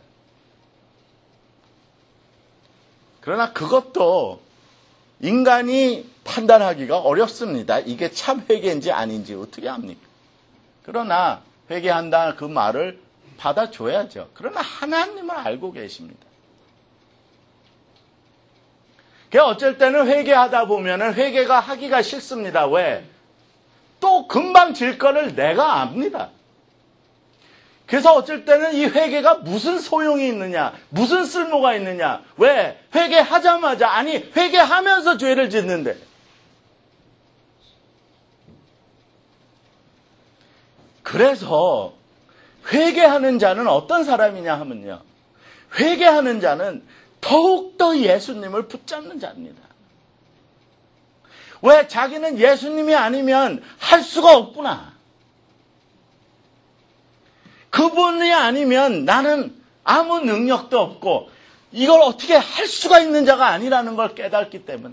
그러나 그것도 인간이 판단하기가 어렵습니다. 이게 참 회개인지 아닌지 어떻게 합니까? 그러나 회개한다 그 말을 받아줘야죠. 그러나 하나님을 알고 계십니다. 어쩔 때는 회개하다 보면은 회개가 하기가 싫습니다. 왜? 또 금방 질 거를 내가 압니다. 그래서 어쩔 때는 이 회개가 무슨 소용이 있느냐, 무슨 쓸모가 있느냐. 왜? 회개하자마자, 아니 회개하면서 죄를 짓는데. 그래서 회개하는 자는 어떤 사람이냐 하면요, 회개하는 자는 더욱더 예수님을 붙잡는 자입니다. 왜? 자기는 예수님이 아니면 할 수가 없구나. 그분이 아니면 나는 아무 능력도 없고 이걸 어떻게 할 수가 있는 자가 아니라는 걸 깨닫기 때문에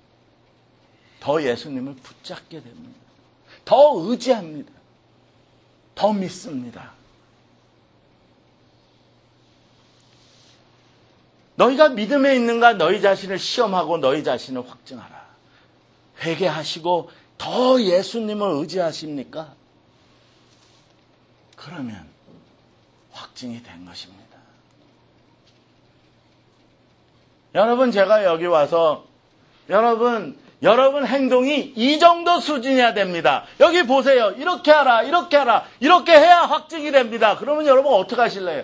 더 예수님을 붙잡게 됩니다. 더 의지합니다. 더 믿습니다. 너희가 믿음에 있는가 너희 자신을 시험하고 너희 자신을 확증하라. 회개하시고 더 예수님을 의지하십니까? 그러면 확증이 된 것입니다. 여러분, 제가 여기 와서 여러분 행동이 이 정도 수준이어야 됩니다. 여기 보세요. 이렇게 하라, 이렇게 하라, 이렇게 해야 확증이 됩니다. 그러면 여러분 어떻게 하실래요?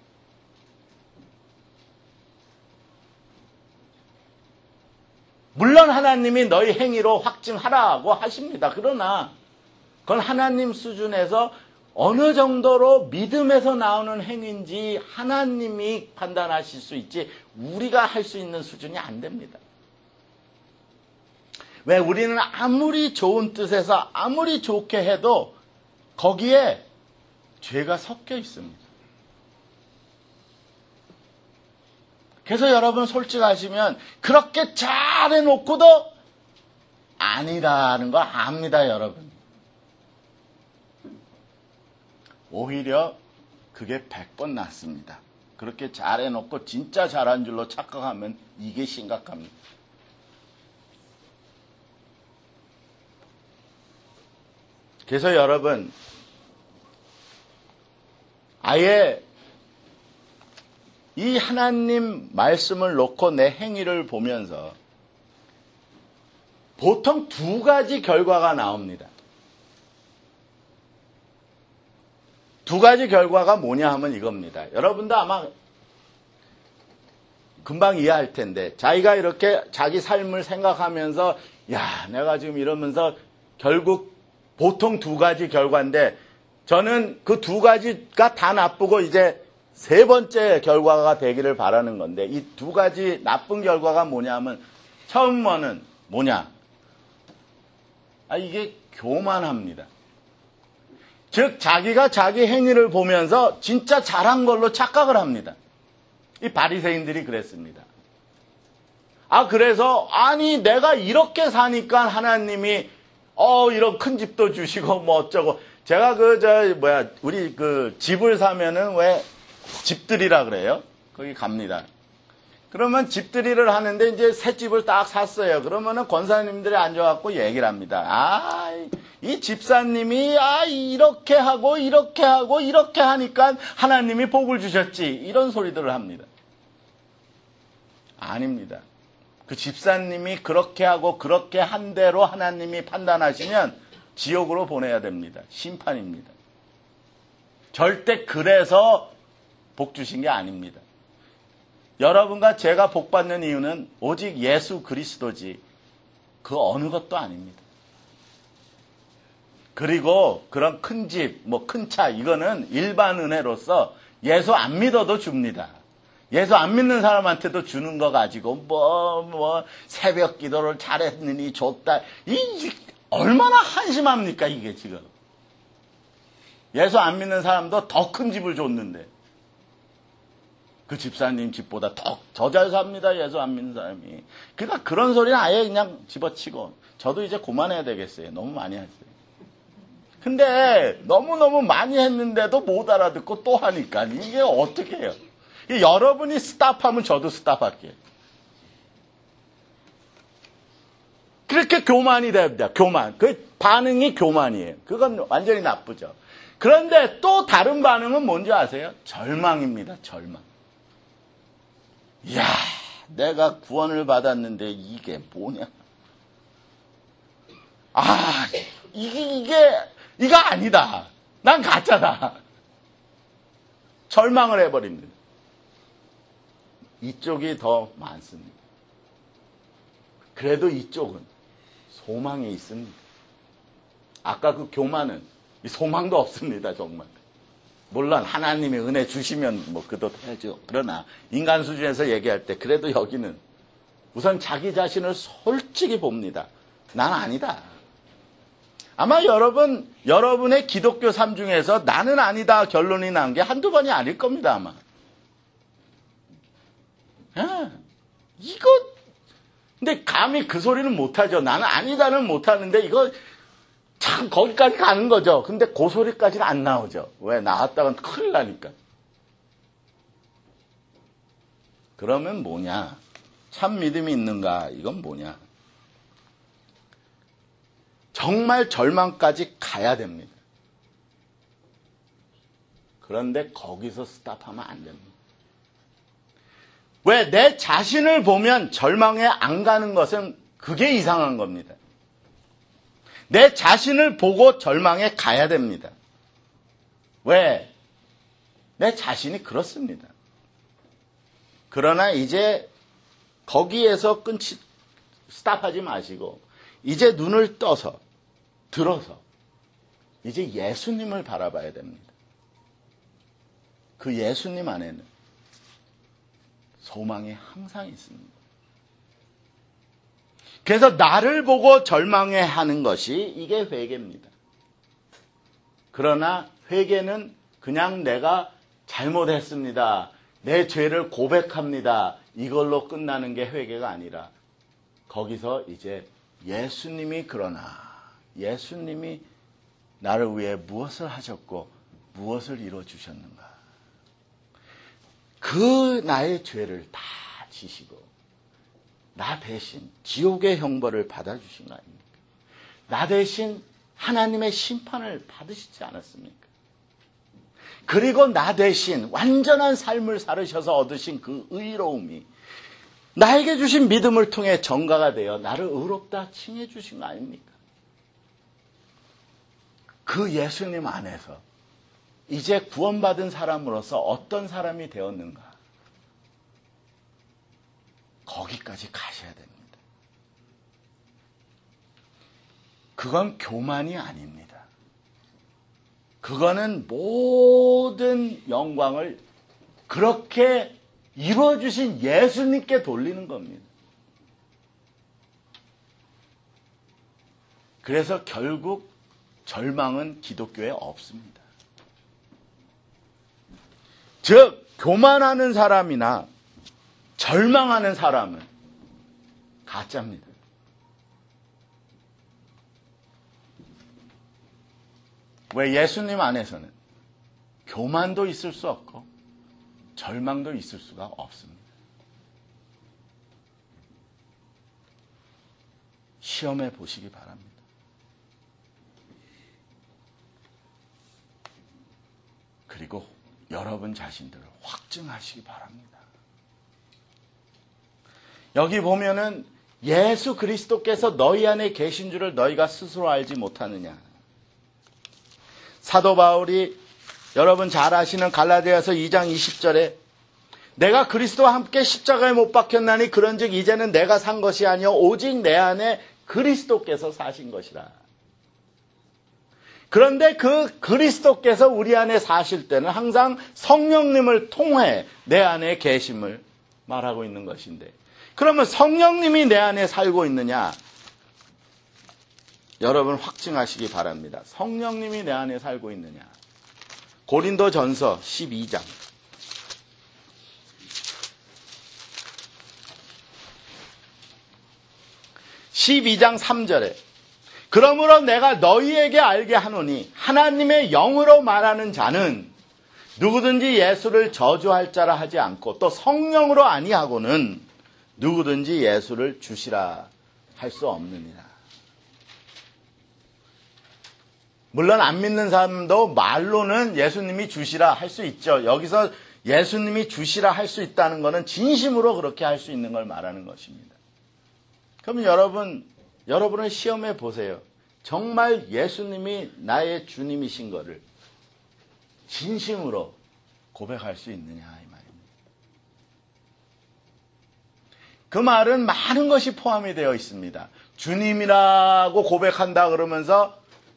물론 하나님이 너희 행위로 확증하라고 하십니다. 그러나 그건 하나님 수준에서 어느 정도로 믿음에서 나오는 행위인지 하나님이 판단하실 수 있지 우리가 할 수 있는 수준이 안 됩니다. 왜? 우리는 아무리 좋은 뜻에서 아무리 좋게 해도 거기에 죄가 섞여 있습니다. 그래서 여러분 솔직하시면 그렇게 잘해놓고도 아니라는 걸 압니다, 여러분. 오히려 그게 100번 낫습니다. 그렇게 잘해놓고 진짜 잘한 줄로 착각하면 이게 심각합니다. 그래서 여러분 아예 이 하나님 말씀을 놓고 내 행위를 보면서 보통 두 가지 결과가 나옵니다. 두 가지 결과가 뭐냐 하면 이겁니다. 여러분도 아마 금방 이해할 텐데 자기가 이렇게 자기 삶을 생각하면서 야, 내가 지금 이러면서 결국 보통 두 가지 결과인데 저는 그 두 가지가 다 나쁘고 이제 세 번째 결과가 되기를 바라는 건데 이 두 가지 나쁜 결과가 뭐냐 하면 처음 거는 뭐냐? 이게 교만합니다. 즉 자기가 자기 행위를 보면서 진짜 잘한 걸로 착각을 합니다. 이 바리새인들이 그랬습니다. 그래서 아니 내가 이렇게 사니까 하나님이 이런 큰 집도 주시고 뭐 어쩌고 제가 우리 집을 사면은 왜 집들이라 그래요? 거기 갑니다. 그러면 집들이를 하는데 이제 새 집을 딱 샀어요. 그러면은 권사님들이 앉아갖고 얘기를 합니다. 이 집사님이 이렇게 하고 이렇게 하고 이렇게 하니까 하나님이 복을 주셨지. 이런 소리들을 합니다. 아닙니다. 그 집사님이 그렇게 하고 그렇게 한 대로 하나님이 판단하시면 지옥으로 보내야 됩니다. 심판입니다. 절대 그래서 복 주신 게 아닙니다. 여러분과 제가 복받는 이유는 오직 예수 그리스도지 그 어느 것도 아닙니다. 그리고 그런 큰 집, 큰 차, 이거는 일반 은혜로서 예수 안 믿어도 줍니다. 예수 안 믿는 사람한테도 주는 거 가지고 새벽 기도를 잘했느니 줬다. 얼마나 한심합니까 이게 지금. 예수 안 믿는 사람도 더 큰 집을 줬는데 그 집사님 집보다 더 잘 삽니다. 예수 안 믿는 사람이. 그러니까 그런 소리는 아예 그냥 집어치고 저도 이제 그만해야 되겠어요. 너무 많이 했어요. 근데 너무너무 많이 했는데도 못 알아듣고 또 하니까 이게 어떻게 해요? 여러분이 스탑하면 저도 스탑할게요. 그렇게 교만이 됩니다. 교만. 그 반응이 교만이에요. 그건 완전히 나쁘죠. 그런데 또 다른 반응은 뭔지 아세요? 절망입니다. 절망. 이야, 내가 구원을 받았는데 이게 뭐냐? 이거 아니다. 난 가짜다. 절망을 해버립니다. 이쪽이 더 많습니다. 그래도 이쪽은 소망이 있습니다. 아까 그 교만은 소망도 없습니다. 정말. 물론 하나님이 은혜 주시면 그도 해야죠. 그러나 인간 수준에서 얘기할 때 그래도 여기는 우선 자기 자신을 솔직히 봅니다. 난 아니다. 아마 여러분의 기독교 삶 중에서 나는 아니다 결론이 난 게 한두 번이 아닐 겁니다. 아마. 근데 감히 그 소리는 못하죠. 나는 아니다는 못하는데 이거 참 거기까지 가는 거죠. 근데 그 소리까지는 안 나오죠. 왜? 나왔다간 큰일 나니까. 그러면 뭐냐? 참 믿음이 있는가? 이건 뭐냐? 정말 절망까지 가야 됩니다. 그런데 거기서 스탑하면 안 됩니다. 왜? 내 자신을 보면 절망에 안 가는 것은 그게 이상한 겁니다. 내 자신을 보고 절망에 가야 됩니다. 왜? 내 자신이 그렇습니다. 그러나 이제 거기에서 스탑하지 마시고 이제 눈을 떠서 들어서 이제 예수님을 바라봐야 됩니다. 그 예수님 안에는 소망이 항상 있습니다. 그래서 나를 보고 절망해 하는 것이 이게 회개입니다. 그러나 회개는 그냥 내가 잘못했습니다. 내 죄를 고백합니다. 이걸로 끝나는 게 회개가 아니라 거기서 이제 예수님이 나를 위해 무엇을 하셨고 무엇을 이뤄주셨는가. 그 나의 죄를 다 지시고 나 대신 지옥의 형벌을 받아주신 거 아닙니까? 나 대신 하나님의 심판을 받으시지 않았습니까? 그리고 나 대신 완전한 삶을 살으셔서 얻으신 그 의로움이 나에게 주신 믿음을 통해 전가가 되어 나를 의롭다 칭해 주신 거 아닙니까? 그 예수님 안에서 이제 구원받은 사람으로서 어떤 사람이 되었는가? 거기까지 가셔야 됩니다. 그건 교만이 아닙니다. 그거는 모든 영광을 그렇게 이루어주신 예수님께 돌리는 겁니다. 그래서 결국 절망은 기독교에 없습니다. 즉, 교만하는 사람이나 절망하는 사람은 가짜입니다. 왜? 예수님 안에서는 교만도 있을 수 없고 절망도 있을 수가 없습니다. 시험해 보시기 바랍니다. 그리고 여러분 자신들을 확증하시기 바랍니다. 여기 보면은 예수 그리스도께서 너희 안에 계신 줄을 너희가 스스로 알지 못하느냐. 사도 바울이 여러분 잘 아시는 갈라디아서 2장 20절에 내가 그리스도와 함께 십자가에 못 박혔나니 그런즉 이제는 내가 산 것이 아니요 오직 내 안에 그리스도께서 사신 것이라. 그런데 그 그리스도께서 우리 안에 사실 때는 항상 성령님을 통해 내 안에 계심을 말하고 있는 것인데, 그러면 성령님이 내 안에 살고 있느냐? 여러분 확증하시기 바랍니다. 성령님이 내 안에 살고 있느냐? 고린도전서 12장 3절에 그러므로 내가 너희에게 알게 하노니 하나님의 영으로 말하는 자는 누구든지 예수를 저주할 자라 하지 않고 또 성령으로 아니하고는 누구든지 예수를 주시라 할 수 없느니라. 물론 안 믿는 사람도 말로는 예수님이 주시라 할 수 있죠. 여기서 예수님이 주시라 할 수 있다는 것은 진심으로 그렇게 할 수 있는 걸 말하는 것입니다. 그러면 여러분을 시험해 보세요. 정말 예수님이 나의 주님이신 것을 진심으로 고백할 수 있느냐 이 말입니다. 그 말은 많은 것이 포함이 되어 있습니다. 주님이라고 고백한다 그러면서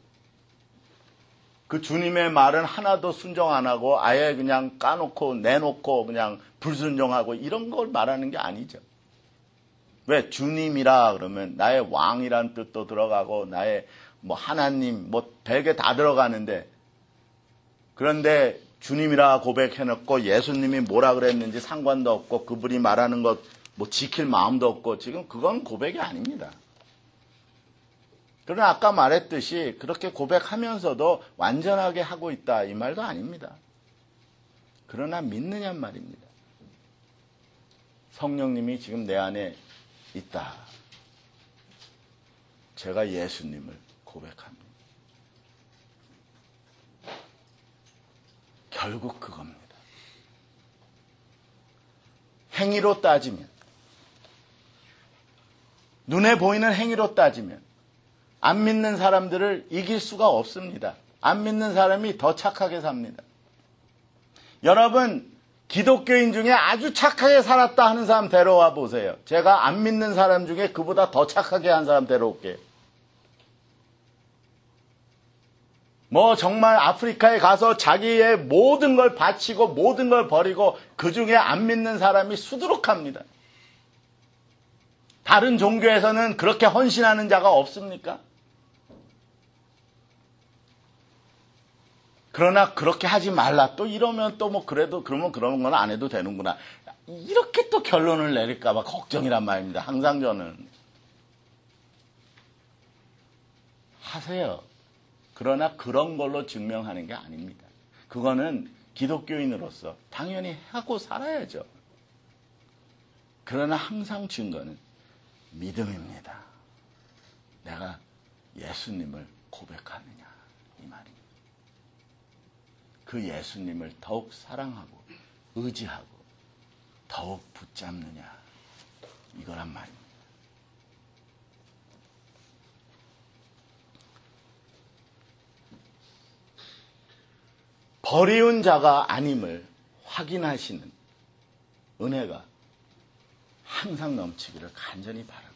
그 주님의 말은 하나도 순종 안 하고 아예 그냥 까놓고 내놓고 그냥 불순종하고 이런 걸 말하는 게 아니죠. 왜? 주님이라 그러면 나의 왕이란 뜻도 들어가고 나의 뭐 하나님 뭐 별게 다 들어가는데, 그런데 주님이라 고백해놓고 예수님이 뭐라 그랬는지 상관도 없고 그분이 말하는 것 뭐 지킬 마음도 없고, 지금 그건 고백이 아닙니다. 그러나 아까 말했듯이 그렇게 고백하면서도 완전하게 하고 있다 이 말도 아닙니다. 그러나 믿느냔 말입니다. 성령님이 지금 내 안에 있다. 제가 예수님을 고백합니다. 결국 그겁니다. 행위로 따지면, 눈에 보이는 행위로 따지면 안 믿는 사람들을 이길 수가 없습니다. 안 믿는 사람이 더 착하게 삽니다. 여러분, 기독교인 중에 아주 착하게 살았다 하는 사람 데려와 보세요. 제가 안 믿는 사람 중에 그보다 더 착하게 한 사람 데려올게요. 뭐 정말 아프리카에 가서 자기의 모든 걸 바치고 모든 걸 버리고 그 중에 안 믿는 사람이 수두룩합니다. 다른 종교에서는 그렇게 헌신하는 자가 없습니까? 그러나 그렇게 하지 말라. 또 이러면 또 뭐 그래도 그러면 그런 건 안 해도 되는구나. 이렇게 또 결론을 내릴까 봐 걱정이란 말입니다. 항상 저는. 하세요. 그러나 그런 걸로 증명하는 게 아닙니다. 그거는 기독교인으로서 당연히 하고 살아야죠. 그러나 항상 증거는 믿음입니다. 내가 예수님을 고백하느냐 이 말입니다. 그 예수님을 더욱 사랑하고 의지하고 더욱 붙잡느냐 이거란 말입니다. 버리운 자가 아님을 확인하시는 은혜가 항상 넘치기를 간절히 바랍니다.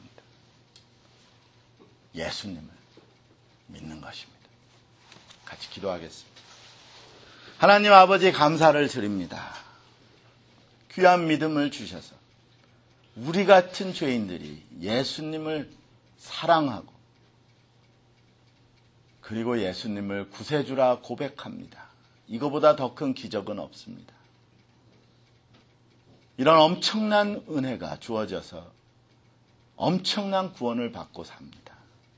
예수님을 믿는 것입니다. 같이 기도하겠습니다. 하나님 아버지 감사를 드립니다. 귀한 믿음을 주셔서 우리 같은 죄인들이 예수님을 사랑하고 그리고 예수님을 구세주라 고백합니다. 이거보다 더 큰 기적은 없습니다. 이런 엄청난 은혜가 주어져서 엄청난 구원을 받고 삽니다.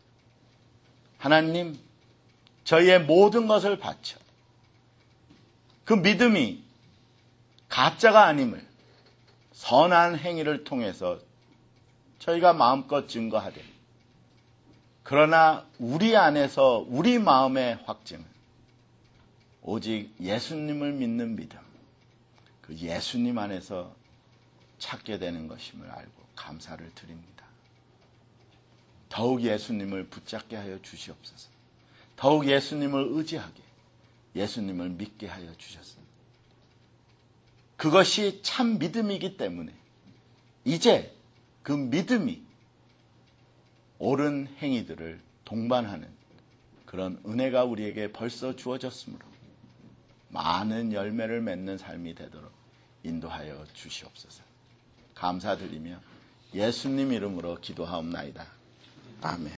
하나님, 저희의 모든 것을 바쳐 그 믿음이 가짜가 아님을 선한 행위를 통해서 저희가 마음껏 증거하되, 그러나 우리 안에서 우리 마음의 확증은 오직 예수님을 믿는 믿음, 그 예수님 안에서 찾게 되는 것임을 알고 감사를 드립니다. 더욱 예수님을 붙잡게 하여 주시옵소서. 더욱 예수님을 의지하게, 예수님을 믿게 하여 주셨습니다. 그것이 참 믿음이기 때문에 이제 그 믿음이 옳은 행위들을 동반하는 그런 은혜가 우리에게 벌써 주어졌으므로 많은 열매를 맺는 삶이 되도록 인도하여 주시옵소서. 감사드리며 예수님 이름으로 기도하옵나이다. 아멘.